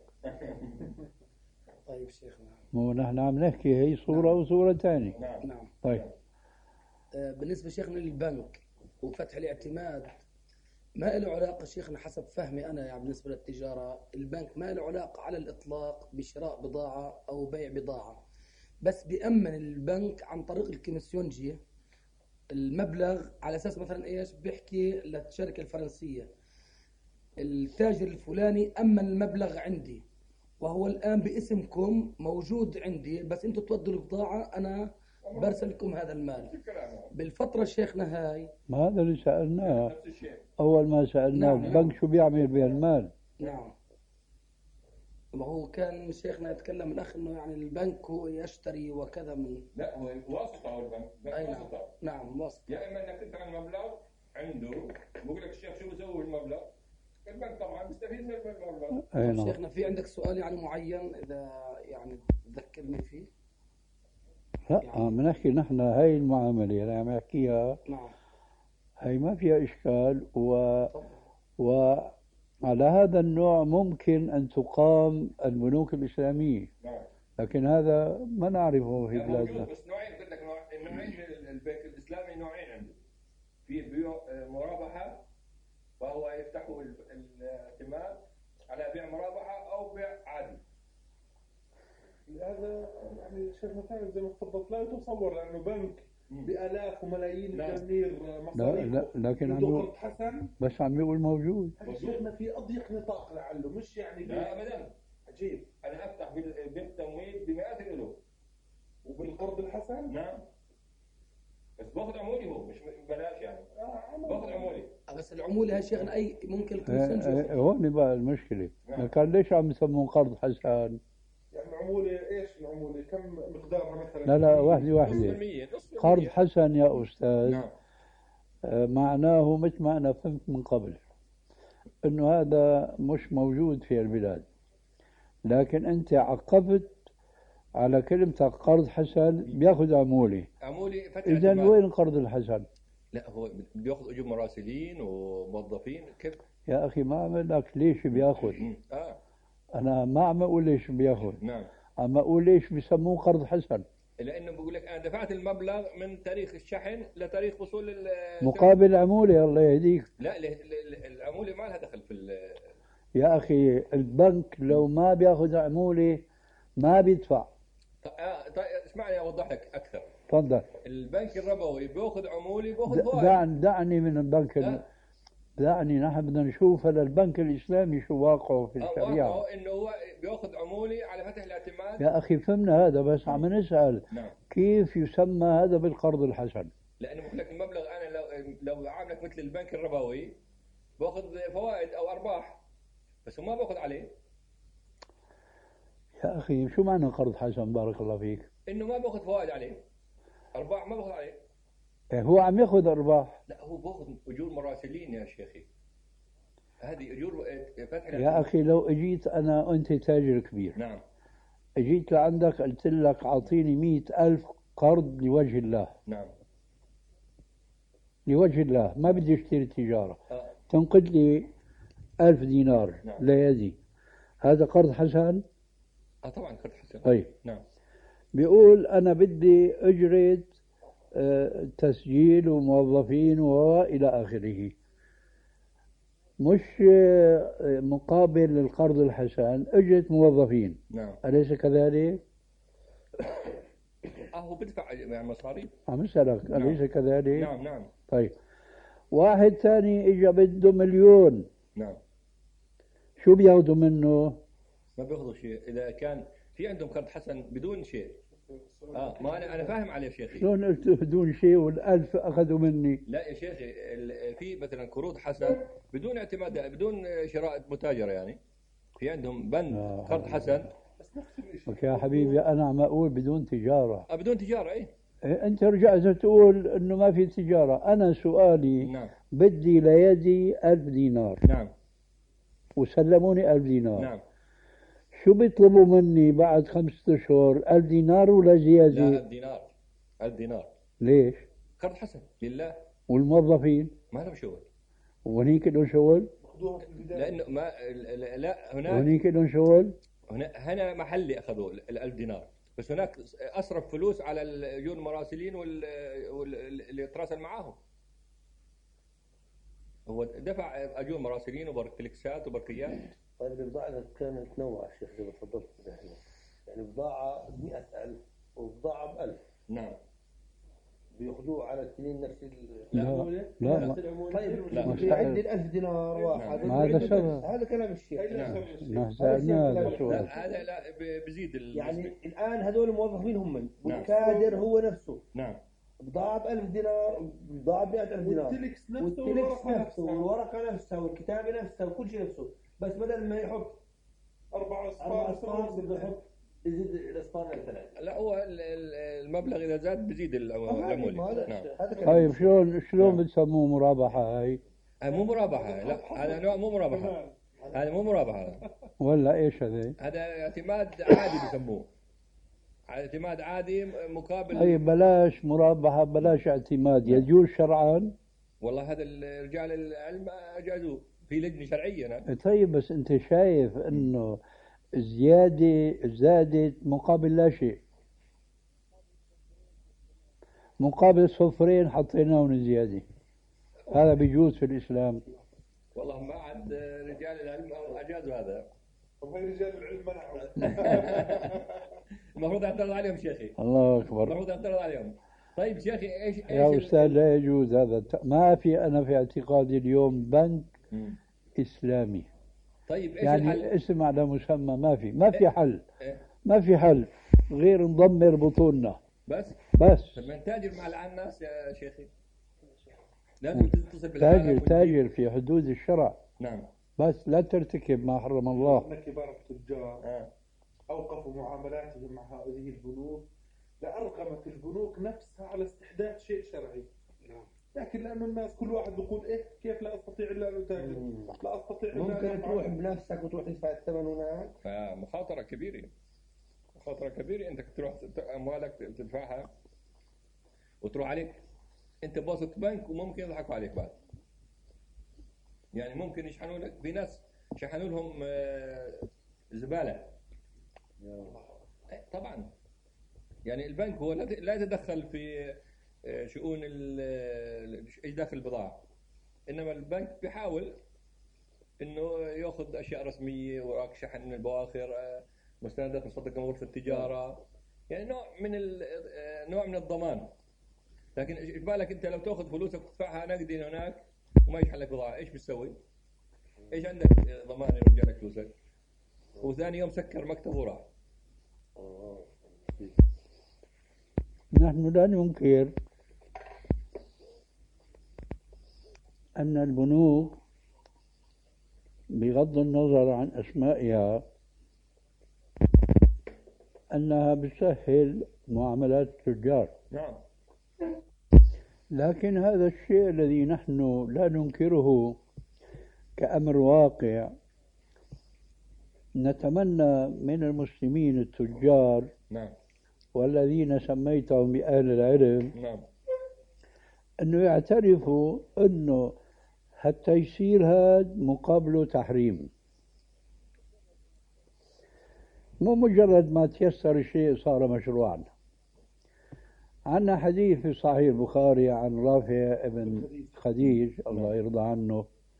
طيب شيخنا. مو نحن عم نحكي هي صورة وصورة ثانية. نعم. طيب. بالنسبة شيخنا للبنك وفتح الاعتماد ما له علاقة شيخنا حسب فهمي أنا يعني بالنسبة للتجارة البنك ما له علاقة على الإطلاق بشراء بضاعة أو بيع بضاعة، بس بيأمن البنك عن طريق الكوميسيونجي المبلغ على أساس مثلا إيش بيحكي للشركة الفرنسية التاجر الفلاني أمن المبلغ عندي وهو الآن باسمكم موجود عندي، بس أنتم تودوا البضاعة أنا برسل لكم هذا المال. بالفترة شيخنا هاي ما هذا اللي سألناه نفس الشيء. أول ما سألناه نعم. البنك شو بيعمل بهالمال. نعم. ما هو كان شيخنا يتكلم الأخ إنه يعني البنك هو يشتري وكذا من. لا هو واسطة أو البنك. أي نعم. واسطة. نعم واسطة. يا إما إنك تدفع المبلغ عنده بقول لك الشيخ شو بيسوي بالمبلغ؟ البنك طبعا بيستفيد من المبلغ. أي نعم. شيخنا في عندك سؤال يعني معين إذا يعني تذكرني فيه؟ لا عم نحكي نحن هاي المعاملة اللي عم نحكيها نعم. هاي ما فيها إشكال وعلى هذا النوع ممكن أن تقام البنوك الإسلامية، نعم. لكن هذا ما نعرفه في لا بلادنا. موجود بس نوعين قلت لك نوعين من البنك الإسلامي نوعين عنده. في بيع مرابحة وهو يفتحوا الاعتماد على بيع مرابحة أو بيع عادي. هذا يعني شيخنا ثاني زي ما تفضلت لا يتصور لأنه بنك بآلاف وملايين نعم. الدنانير لا مصاريف لكن عم عنده يقول قرض حسن. بس عم يقول موجود. شيخنا في أضيق نطاق لعله مش يعني لا أبدا. عجيب. أنا أفتح بالتمويل بمئات الألوف. وبالقرض الحسن. نعم. بس باخذ عمولي هو مش بلاش يعني. باخذ عمولي. بس العمولة يا شيخنا أي ممكن الكوميسيونجي. هون بقى المشكلة. نعم. كان ليش عم يسموه قرض حسن؟ يعني عمولة ايش العمولة؟ كم مقدارها مثلا؟ لا واحدة نص واحدة. بالمية. قرض حسن يا أستاذ. نعم. معناه مثل ما أنا فهمت من قبل إنه هذا مش موجود في البلاد، لكن أنت عقبت على كلمة قرض حسن بياخذ عمولة. عمولي فتح إذا اعتماد. وين القرض الحسن؟ لا هو بياخذ اجور مراسلين وموظفين كيف؟ يا أخي ما عم لك ليش بياخذ. أنا ما عم أقول ليش بياخذ. نعم. عم أقول ليش بيسموه قرض حسن. لانه بقول لك انا دفعت المبلغ من تاريخ الشحن لتاريخ وصول مقابل عمولة الله يهديك. لا العموله ما لها دخل في يا أخي البنك لو ما بياخذ عمولة ما بيدفع. طيب اسمعني اوضح لك اكثر. تفضل. البنك الربوي بياخذ عمولي بياخذ فوائد. دعني من البنك دعني نحن بدنا نشوف هذا البنك الإسلامي شو واقعه في الشريعة. واقعه انه هو بياخذ عمولي على فتح الاعتماد. يا أخي فهمنا هذا بس عم نسأل. نعم. كيف يسمى هذا بالقرض الحسن؟ لانه بقول لك المبلغ انا لو عاملك مثل البنك الربوي باخذ فوائد او ارباح بس هو ما باخذ عليه. يا أخي شو معنى قرض حسن بارك الله فيك؟ انه ما باخذ فوائد عليه، ارباح ما باخذ عليه. هو عم ياخذ أرباح. لا هو باخذ اجور مراسلين يا شيخي. هذه اجور فتح يا أخي لو اجيت أنا وأنت تاجر كبير. نعم. اجيت لعندك قلت لك أعطيني 100,000 قرض لوجه الله. نعم. لوجه الله ما بدي اشتري تجارة. تنقد لي 1000 دينار. نعم. ليدي هذا قرض حسن؟ طبعا قرض حسن. طيب. نعم. بيقول أنا بدي أجرة تسجيل وموظفين وإلى آخره، مش مقابل القرض الحسن أجرة موظفين. نعم. أليس كذلك؟ هو بدفع يعني مصاريف. عم أسألك أليس كذلك؟ نعم نعم. طيب واحد ثاني إجا بده 1,000,000. نعم. شو بياخذوا منه؟ ما بياخذوا شيء إذا كان في عندهم قرض حسن بدون شيء. ما أنا فاهم عليه شيخي. شلون قلت بدون شيء وال1000 أخذوا مني؟ لا يا شيخي في مثلا قروض حسن بدون اعتماد بدون شراء متاجرة يعني. في عندهم بند قرض حسن. يا حبيبي أنا عم أقول بدون تجارة. بدون تجارة إيه؟ أنت رجعت تقول إنه ما في تجارة. أنا سؤالي نعم. بدي ليدي 1000 دينار. نعم. وسلموني 1000 دينار. نعم. شو بيطلبوا مني بعد 5 أشهر؟ 1000 دينار ولا لا، زيادة؟ 1000 دينار. 1000 دينار ليش؟ قرض حسن لله. والموظفين ما لهم شغل. وهنيك لهم شغل؟ لانه ما لا هناك وهنيك لهم شغل؟ هنا محلي اخذوا ال 1000 دينار، بس هناك اصرف فلوس على الاجور المراسلين واللي يتراسل معاهم. هو دفع اجور مراسلين وبركلكسات وبرقيات. طيب البضاعة كانت تنوع الشيخ زي ما تفضلت يعني بضاعة ب100,000 وبضاعة ب1000. نعم. بياخذوه على الاثنين نفس لا لا طيب لا. بيعد ال1000 دينار واحد. ما هذا سبب. هذا كلام الشيخ. نحن سألنا هذا لا السؤال. هذا لا بزيد يعني الآن هذول الموظفين هم نعم. والكادر هو نفسه نعم. بضاعة ب1000 دينار، بضاعة ب100,000 دينار، والتلكس نفسه والتلكس نفسه والورقة نفسها والكتابة نفسها وكل شيء نفسه، بس بدل ما يحط 4 أصفار بده يحط يزيد الأصفار لثلاثة. لا هو المبلغ اذا زاد بزيد العمولة. نعم. طيب شلون بتسموه مرابحة هاي؟ مو مرابحة، لا هذا نوع مو مرابحة. هذا مو مرابحة، ولا ايش هذا؟ هذا اعتماد عادي بسموه. اعتماد عادي مقابل. اي بلاش مرابحة بلاش اعتماد، يجوز شرعا؟ والله هذا رجال العلم اجازوه في لجنة شرعية. نعم. طيب بس انت شايف انه زادت مقابل لا شيء، مقابل صفرين حطيناهم زيادة، هذا بيجوز في الإسلام؟ والله ما عاد رجال العلم اجازوا هذا. طب هاي رجال العلم منعوا. المفروض اعترض عليهم شيخي. الله أكبر. المفروض اعترض عليهم. طيب شيخي ايش يا أستاذ لا يجوز هذا. ما في، أنا في اعتقادي اليوم بنك إسلامي. طيب ايش يعني الحل؟ اسم على مسمى، ما في حل. إيه؟ ما في حل غير نضمر بطوننا بس بس. من تاجر مع الناس يا شيخي، لازم تتصل بالعالم تاجر في حدود الشرع. نعم. بس لا ترتكب ما حرم الله. أن كبار التجار أوقفوا معاملاتهم مع هذه البنوك لأرغمت البنوك نفسها على استحداث شيء شرعي. لكن لأنه الناس كل واحد بيقول إيه كيف لا أستطيع إلا أن أتاجر، لا أستطيع إلا ممكن تروح بنفسك وتروح تدفع الثمن هناك. فمخاطرة كبيرة. مخاطرة كبيرة، انت تروح اموالك تدفعها وتروح عليك انت بواسطة بنك، وممكن يضحكوا عليك بعد. يعني ممكن يشحنوا لك، في ناس شحنوا لهم زبالة. طبعا يعني البنك هو لا يتدخل في شؤون ايش داخل البضاعة، انما البنك بيحاول انه ياخذ اشياء رسمية، وراك شحن من البواخر، مستندات مصدقة من غرفة التجارة، يعني نوع من الضمان. لكن ايش بالك انت لو تاخذ فلوسك وتدفعها نقدي هناك وما يشحن لك بضاعة، ايش بتسوي؟ ايش عندك ضمان يرجع لك فلوسك؟ وثاني يوم سكر مكتبه وراح. نحن لا ننكر أن البنوك بغض النظر عن أسمائها أنها بتسهل معاملات التجار. نعم. لكن هذا الشيء الذي نحن لا ننكره كأمر واقع، نتمنى من المسلمين التجار نعم. والذين سميتهم بأهل العلم نعم. أنه يعترفوا أنه هالتيسير هذا مقابله تحريم، مو مجرد ما تيسر الشيء صار مشروعا. عندنا حديث في صحيح البخاري عن رافع بن خديج الله يرضى عنه،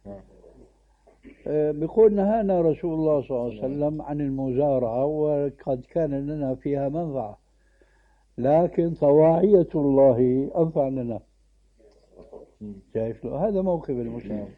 بيقول نهانا رسول الله صلى الله عليه وسلم عن المزارعة وقد كان لنا فيها منفعة، لكن طواعية الله أنفع لنا. شايف له هذا موقف المسلم.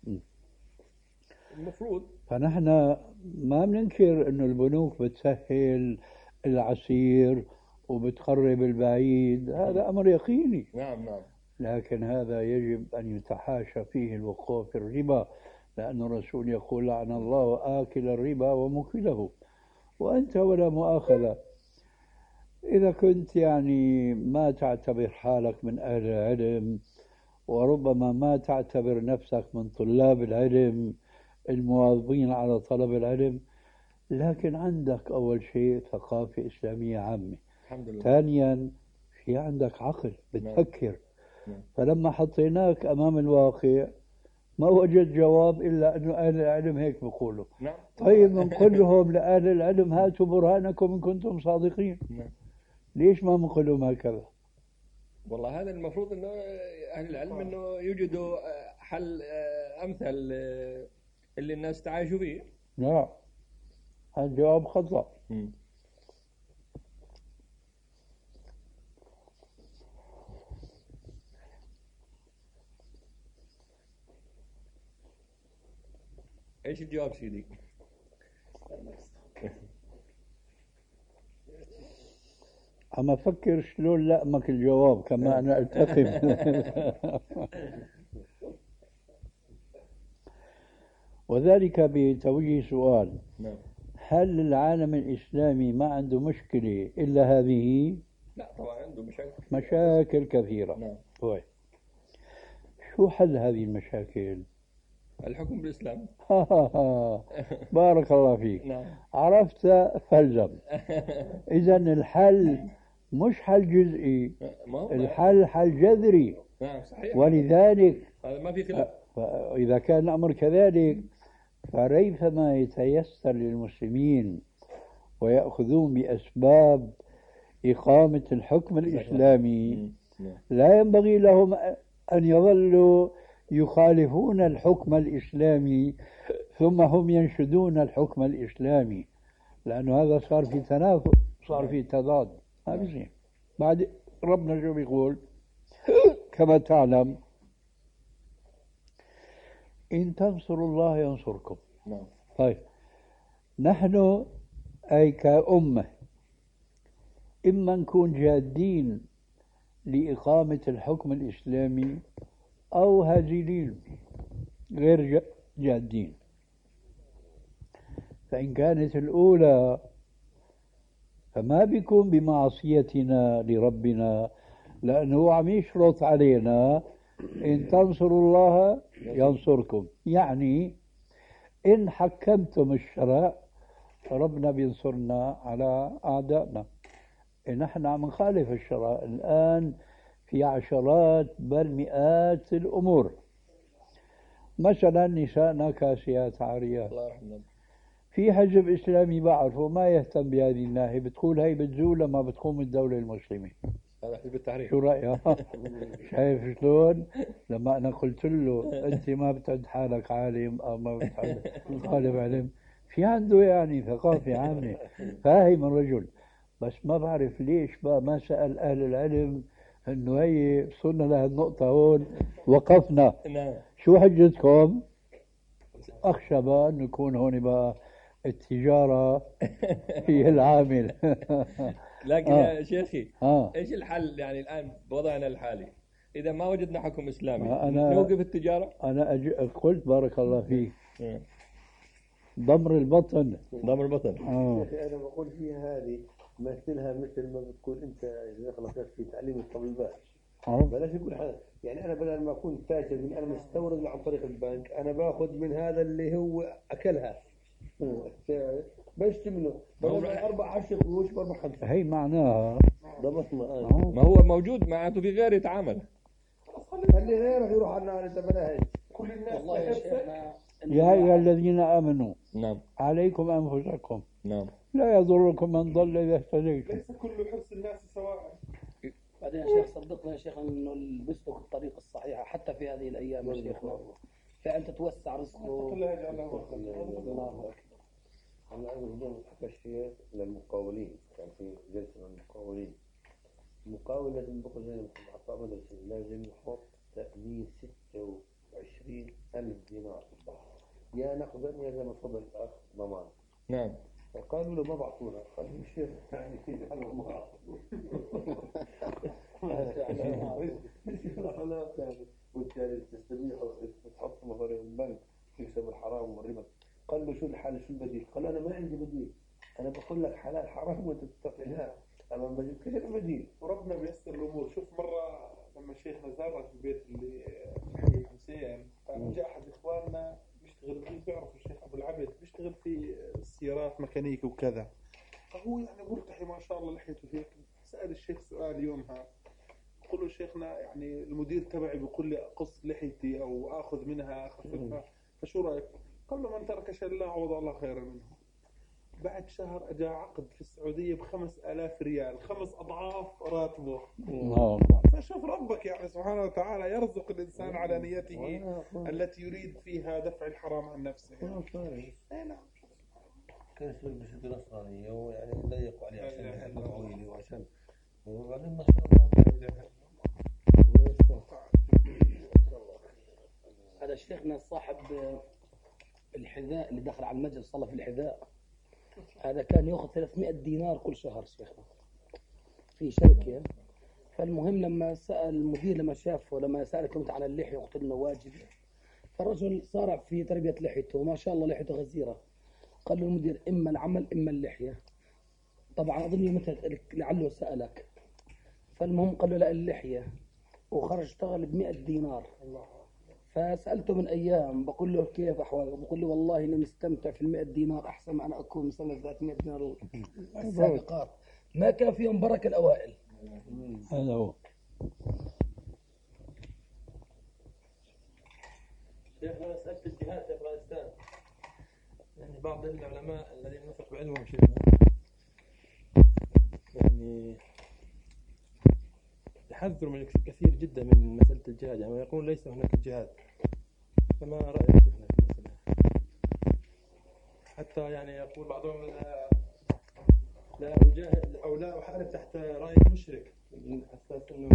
المفروض فنحن ما بننكر انه البنوك بتسهل العسير وبتقرب البعيد، هذا امر يقيني. نعم. نعم. لكن هذا يجب ان يتحاشى فيه الوقوع في الربا، لأن الرسول يقول لعن الله آكل الربا وموكله. وأنت ولا مؤاخذة إذا كنت يعني ما تعتبر حالك من أهل العلم، وربما ما تعتبر نفسك من طلاب العلم المواظبين على طلب العلم، لكن عندك أول شيء ثقافة إسلامية عامة، الحمد لله. ثانيا في عندك عقل بتفكر. نعم. فلما حطيناك أمام الواقع ما وجد جواب إلا أنه أهل العلم هيك بيقولوا. نعم. طيب بنقول لهم لأهل العلم هاتوا برهانكم إن كنتم صادقين. نعم. ليش ما بنقول لهم هكذا؟ والله هذا المفروض انه اهل العلم انه يوجدوا حل امثل اللي الناس تعايشوا فيه. لا، هذا جواب خطأ. ايش الجواب سيدي؟ عم أفكر شلون لأمك الجواب كما أنا ألتقم. وذلك بتوجيه سؤال: نعم. هل العالم الإسلامي ما عنده مشكلة إلا هذه؟ لا طبعا عنده مشاكل. مشاكل كثيرة. نعم. طيب شو حل هذه المشاكل؟ الحكم بالإسلام. بارك الله فيك. نعم. عرفت فالزم. إذا الحل مش حل جزئي، الحل حل جذري. نعم صحيح. ولذلك هذا ما في خلاف. إذا كان الأمر كذلك فريثما يتيسر للمسلمين ويأخذون بأسباب إقامة الحكم الإسلامي، لا ينبغي لهم أن يظلوا يخالفون الحكم الإسلامي ثم هم ينشدون الحكم الإسلامي، لأنه هذا صار في تنافس، صار في تضاد. ما بيصير. بعد ربنا شو بيقول؟ كما تعلم: إن تنصروا الله ينصركم. نعم. طيب نحن أي كأمة إما نكون جادين لإقامة الحكم الإسلامي أو هازلين غير جادين. فإن كانت الأولى فما بيكون بمعصيتنا لربنا، لأنه عم يشرط علينا إن تنصروا الله ينصركم، يعني إن حكمتم الشرع ربنا بينصرنا على أعدائنا. نحن عم نخالف الشرع الآن في عشرات بل مئات الأمور. مثلا نساءنا كاسيات عاريات. الله يرحمه. في حزب إسلامي بعرفه ما يهتم بهذه الناحية، بتقول هي بتزول لما بتقوم الدولة المسلمة. هذا حزب التحرير. شو رأيك؟ شايف شلون؟ لما أنا قلت له أنت ما بتعد حالك عالم أو ما بتعد طالب علم، في عنده يعني ثقافة عامة، فاهم الرجل. بس ما بعرف ليش بقى ما سأل أهل العلم إنه هي وصلنا لهالنقطة هون وقفنا. نعم. شو حجتكم؟ أخشى بقى أن يكون هون بقى التجارة هي العامل. لكن يا شيخي ايش الحل يعني الان بوضعنا الحالي؟ اذا ما وجدنا حكم اسلامي نوقف التجاره؟ انا قلت بارك الله فيك ضمر البطن. ضمر البطن. انا بقول فيها هذه مثلها مثل ما بتقول انت اذا خلصت في تعليم الطبيبات. بلاش يقول حاجه، يعني انا بدل ما اكون تاجر من انا مستورد عن طريق البنك، انا باخذ من هذا اللي هو اكلها بشتمله بدل 4-10 قروش ب4-5. هي معناها ضبطنا. ما هو موجود معناته في غير يتعامل. خلي غيرك يروح على النار. انت بلاش كل الناس. والله يا شيخنا يا أيها الذين آمنوا نعم عليكم أنفسكم نعم لا يضركم من ضل إذا اهتديتم. ليس كل حرص الناس سواء. بعدين يا شيخ صدقنا يا شيخ انه اللي بيسلك الطريق الصحيحه حتى في هذه الايام يا شيخنا فعلا تتوسع رزقه. الله يجعله الله اكبر. أنا أظن حكى الشيخ للمقاولين، كان في جلسة للمقاولين. المقاول لازم بقول زي ما عطاء مدرسة لازم يحط تأمين 26,000 دينار. يا ناخذ يا زي ما تفضل الأخ ضمان. نعم. فقالوا له ما بعطونا. قال له الشيخ يعني كذا حلو ما والتالي تستبيح تحط مصاري البنك تكسب الحرام والربا. قال له شو الحل شو البديل؟ قال أنا ما عندي بديل، أنا بقول لك حلال حرام وأنت تتقيها، أما بديل كيف بديل؟ وربنا بيسر الأمور. شوف مرة لما شيخنا زار البيت اللي في حي الحسين، جاء أحد إخواننا بيشتغل بيشتغل فيه، بيعرف الشيخ أبو العبد بيشتغل في السيارات ميكانيكي وكذا، فهو يعني ملتحي ما شاء الله لحيته هيك. سأل الشيخ سؤال يومها، قل له شيخنا يعني المدير تبعي بيقول لي أقص لحيتي أو آخذ منها أخففها، فشو رأيك؟ قال له من ترك شيئا لا عوض الله خيرا منه. بعد شهر أجا عقد في السعودية ب5,000 ريال، 5 أضعاف راتبه. فشوف ربك يعني سبحانه وتعالى يرزق الإنسان على نيته التي يريد فيها دفع الحرام عن نفسه. نعم. كان يسوي بشكل نصرانية ويعني ضيقوا عليه عشان يحب عويلي وعشان وبعدين ما شاء الله. هذا شيخنا صاحب الحذاء اللي دخل على المجلس صلى في الحذاء، هذا كان يأخذ 300 دينار كل شهر شيخنا في شركة. فالمهم لما سأل المدير لما شافه لما سألكم على اللحية وقلت له واجب، فالرجل صارع في تربية لحيته وما شاء الله لحيته غزيرة. قال له المدير إما العمل إما اللحية. طبعا أظن مثل لعله سألك. فالمهم قال له لا اللحية، وخرج اشتغل ب100 دينار. فسألته من أيام بقول له كيف أحوالك؟ بقول له والله إني مستمتع في 100 دينار أحسن ما أنا أكون مسلم 300 دينار السابقات، ما كان فيهم بركة الأوائل. هذا هو. شيخنا مسألة الجهاد في أفغانستان، يعني بعض العلماء الذين نثق بعلمهم شيخنا يعني يحذروا من كثير جدا من مسألة الجهاد، يعني ويقولون ليس هناك جهاد. فما رأيك شيخنا في المسألة؟ حتى يعني يقول بعضهم لا أجاهد أو لا أحارب تحت راية مشرك، من أساس أنه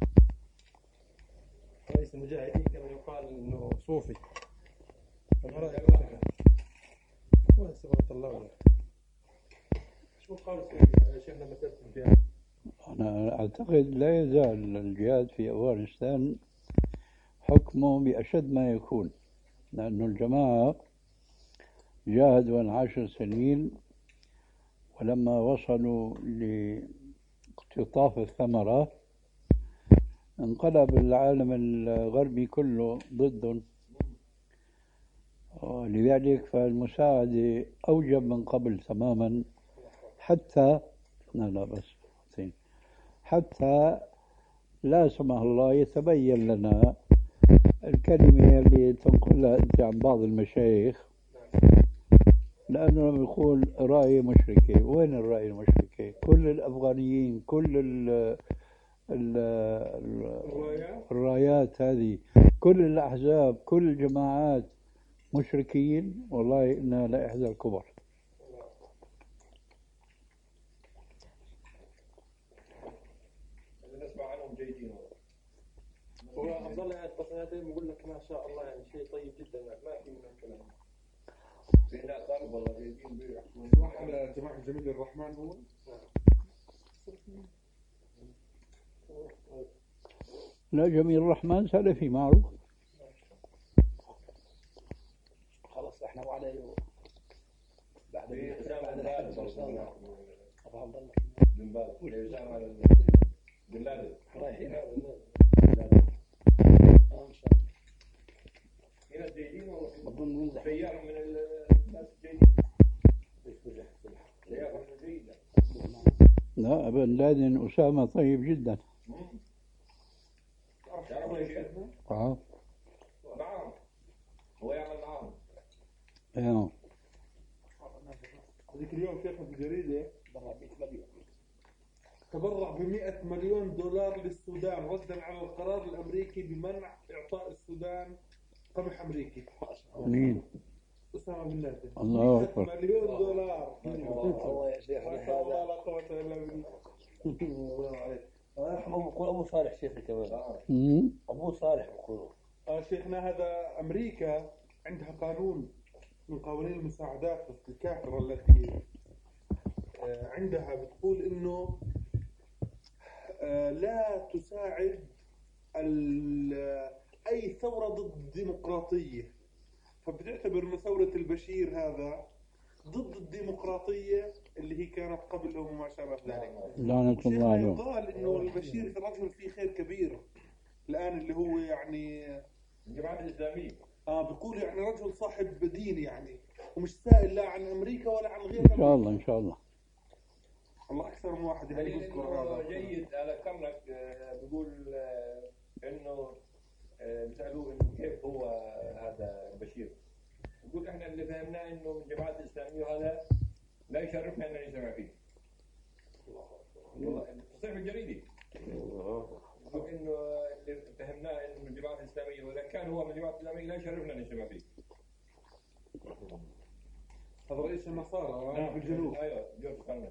رئيس المجاهدين كما يقال أنه صوفي. فما رأيك شيخنا؟ وسبحان الله ولا شو قال شيخنا مسألة الجهاد؟ أنا أعتقد لا يزال الجهاد في أفغانستان حكمه بأشد ما يكون، لأن الجماعة جاهدوا 10 سنين، ولما وصلوا لاقتطاف الثمرة انقلب العالم الغربي كله ضدهم، ولذلك فالمساعدة أوجب من قبل تماما، حتى حتى لا سمح الله يتبين لنا الكلمة اللي تنقلها أنت عن بعض المشايخ، لأنه لما يقول راية مشركة، وين الراية المشركة؟ كل الأفغانيين كل الرايات هذه كل الأحزاب كل الجماعات مشركين، والله إنها لإحدى الكبر. هو عبد الله يعني تصريحاته بقول لك ما شاء الله يعني شيء طيب جدا، ما في من الكلام. لا طالب والله جايين راح على جماعة جميل الرحمن هو. لا جميل الرحمن سلفي معروف. خلاص احنا وعليه بعد بن باز بن لادن رايحين ان شاء الله. هنا جايين اظن ننزح سيارة من الناس جايين سيارة جيدة. لا بن لادن أسامة طيب جدا. نعم هو يعمل معهم. هذيك اليوم شيخنا في الجريدة تبرع ب100 مليون دولار للسودان ردا على القرار الأمريكي بمنع إعطاء السودان قمح أمريكي. مين؟ أسامة بن لادن. الله أكبر. 100 مليون دولار. الله يا شيخ ما شاء الله لا قوة إلا بالله. الله يرحمه بقول أبو صالح شيخي كمان. أبو صالح بقولوا. شيخنا هذا أمريكا عندها قانون من قوانين المساعدات الكافرة التي عندها بتقول إنه لا تساعد أي ثورة ضد الديمقراطية، فبتعتبر إن ثورة البشير هذا ضد الديمقراطية اللي هي كانت قبله وما شابه ذلك. لعنة الله عليه. يقال إنه البشير الرجل فيه خير كبير الآن اللي هو يعني الجماعة الإسلامية. بيقول يعني رجل صاحب دين يعني، ومش سائل لا عن أمريكا ولا عن غير إن شاء أمريكا. الله إن شاء الله. والله أكثر من واحد يعني دليل بيذكر انه هذا. جيد على كرنك بيقول انه سالوه انه كيف هو هذا البشير، يقول احنا اللي فهمناه انه من الجماعات الاسلاميه وهذا لا يشرفنا ان نجتمع فيه. والله تصريح الجريدي يقول انه اللي فهمناه انه من الجماعات الاسلاميه واذا كان هو من الجماعات الاسلاميه لا يشرفنا ان نجتمع فيه. هذا رئيس النصارى في الجنوب. ايوه جورج كرنك.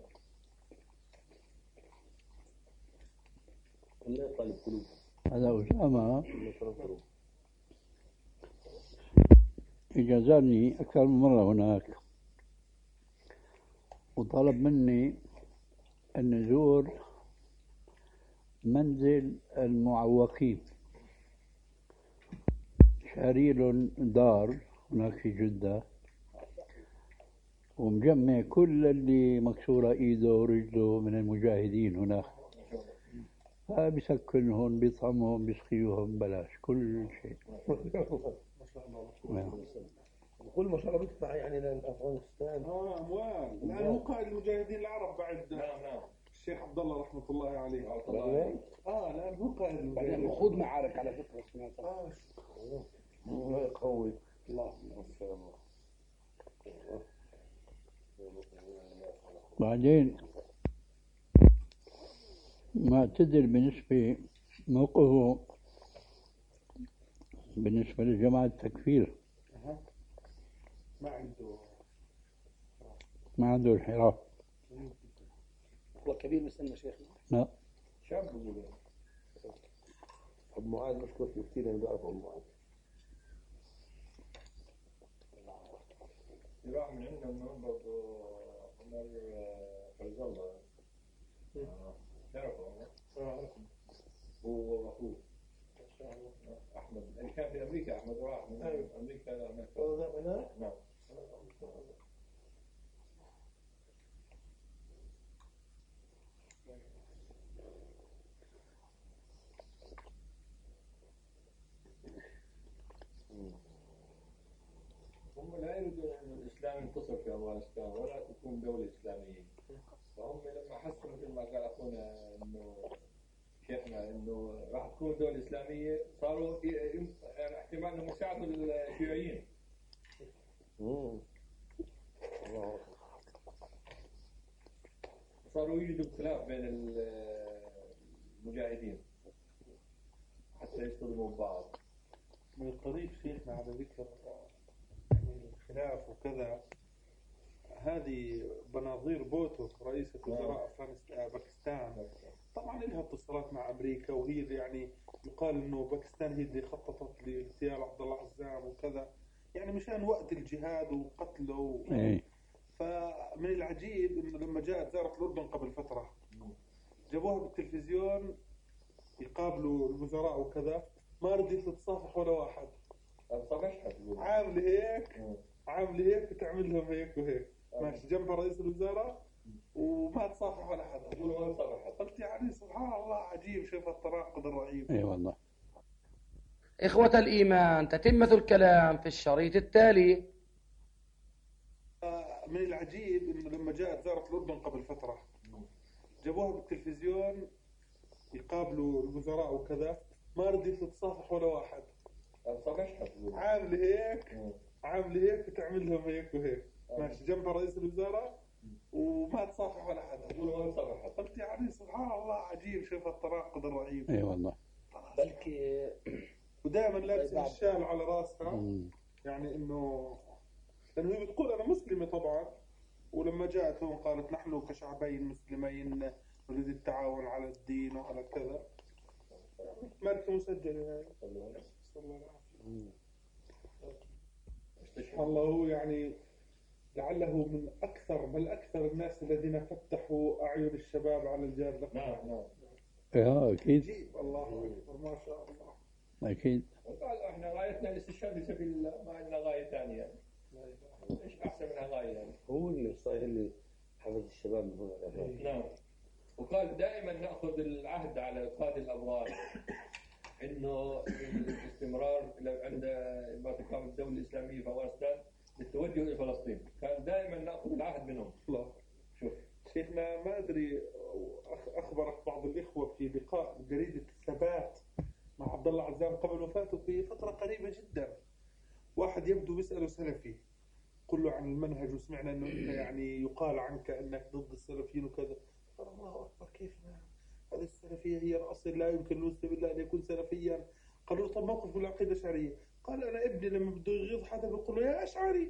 الله يطالب قلوب. هذا أسامة الله يطالب قلوب. إجا زارني أكثر من مرة هناك، وطلب مني أن نزور منزل المعوقين، شاري لهم دار هناك في جدة، ومجمع كل اللي مكسورة إيده ورجله من المجاهدين هناك، فبيسكنهم بيطعمهم بيسقيهم بلاش كل شيء. كل ما شاء الله بيدفع يعني لأفغانستان. أموال. الآن هو قائد المجاهدين العرب بعد نعم الشيخ عبد الله رحمة الله عليه. الآن هو قائد بعدين المجاهدين. خذ معارك على فكرة سمعتها. الله يقوي. الله. بعدين معتدل بالنسبة موقفه بالنسبة لجماعة التكفير، ما عنده انحراف. هو كبير بالسن شيخنا. لا شاب بيقولوا. أبو معاذ مشكور فيه كثير، أنا بعرف أبو معاذ. راح من عندنا من برضه عمر فيصل الله. تعرفه هو واخوه احمد اللي كان في امريكا. احمد راح من امريكا هناك. نعم. هم لا يريدون ان الاسلام ينتصر في افغانستان ولا تكون دوله اسلاميه، فهم لما حسوا مثل ما قال اخونا انه شيخنا انه راح تكون دوله اسلاميه صاروا يعني احتمال انهم يساعدوا الشيوعيين. صاروا يجدوا خلاف بين المجاهدين حتى يصطدموا ببعض. من الطريق شيخنا على ذكر يعني الخلاف وكذا، هذه بناظير بوتو رئيسة وزراء باكستان طبعا لها اتصالات مع أمريكا، وهي اللي يعني يقال إنه باكستان هي اللي خططت لاغتيال عبد الله عزام وكذا، يعني مشان وقت الجهاد وقتله. فمن العجيب إنه لما جاءت زارت الأردن قبل فترة جابوها بالتلفزيون يقابلوا الوزراء وكذا، ما رضيت تتصافح ولا واحد. عامل هيك بتعمل لهم هيك وهيك، ماشي جنبها رئيس الوزراء وما تصافح ولا حدا. قلت يعني سبحان الله عجيب، شوف التناقض الرهيب. اي والله. إخوة الإيمان، تتمة الكلام في الشريط التالي. من العجيب إنه لما جاءت زارت الأردن قبل فترة جابوها بالتلفزيون يقابلوا الوزراء وكذا، ما رضيت تتصافح ولا واحد. عامل هيك بتعمل لهم هيك وهيك، ماشي جنبها رئيس الوزراء وما تصافح ولا حدا. قلت يعني سبحان الله عجيب، شوف التناقض الرهيب. اي والله. بلكي ودائما لابسه الشال على راسها، يعني انه لانه هي بتقول انا مسلمه طبعا، ولما جاءت هون قالت نحن كشعبين مسلمين نريد التعاون على الدين وعلى كذا. ماركه مسجله يعني. صلى الله عليه وسلم. والله هو يعني لعله من أكثر بل أكثر الناس الذين فتحوا أعين الشباب على الجهاد. نعم. أكيد. عجيب، الله أكبر ما شاء الله. أكيد. وقال احنا غايتنا الاستشهاد في سبيل الله، ما عندنا غاية ثانية يعني. ايش أحسن منها غاية يعني. هو اللي صاير اللي حفظ الشباب من هنا. نعم. وقال دائما نأخذ العهد على قادة الأبرار، انه الاستمرار عند ما تقام الدوله الاسلاميه في افغانستان للتوجه الى فلسطين، كان دائما ناخذ العهد منهم. الله. شوف شيخنا ما أدري أخبرك بعض الإخوة في لقاء جريدة الثبات مع عبد الله عزام قبل وفاته بفترة قريبة جدا، واحد يبدو بيسأله سلفي، قل له عن المنهج وسمعنا أنه أنت يعني يقال عنك أنك ضد السلفيين وكذا. قال الله أكبر، كيف ما هذه السلفية هي الأصل، لا يمكن لمسلم إلا أن يكون سلفيا. قالوا له طب موقف من العقيدة الأشعرية؟ قال أنا ابني لما بده يغيظ حدا بيقول له يا أشعري.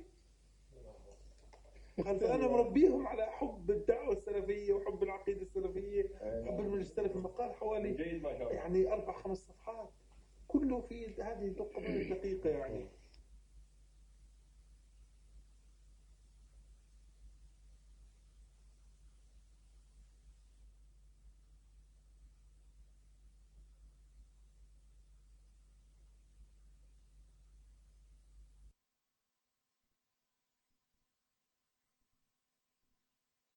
قال فأنا مربيهم على حب الدعوة السلفية وحب العقيدة السلفية، حب المنهج السلفي. مقال حوالي يعني 4-5 صفحات كله في هذه النقطة الدقيقة يعني.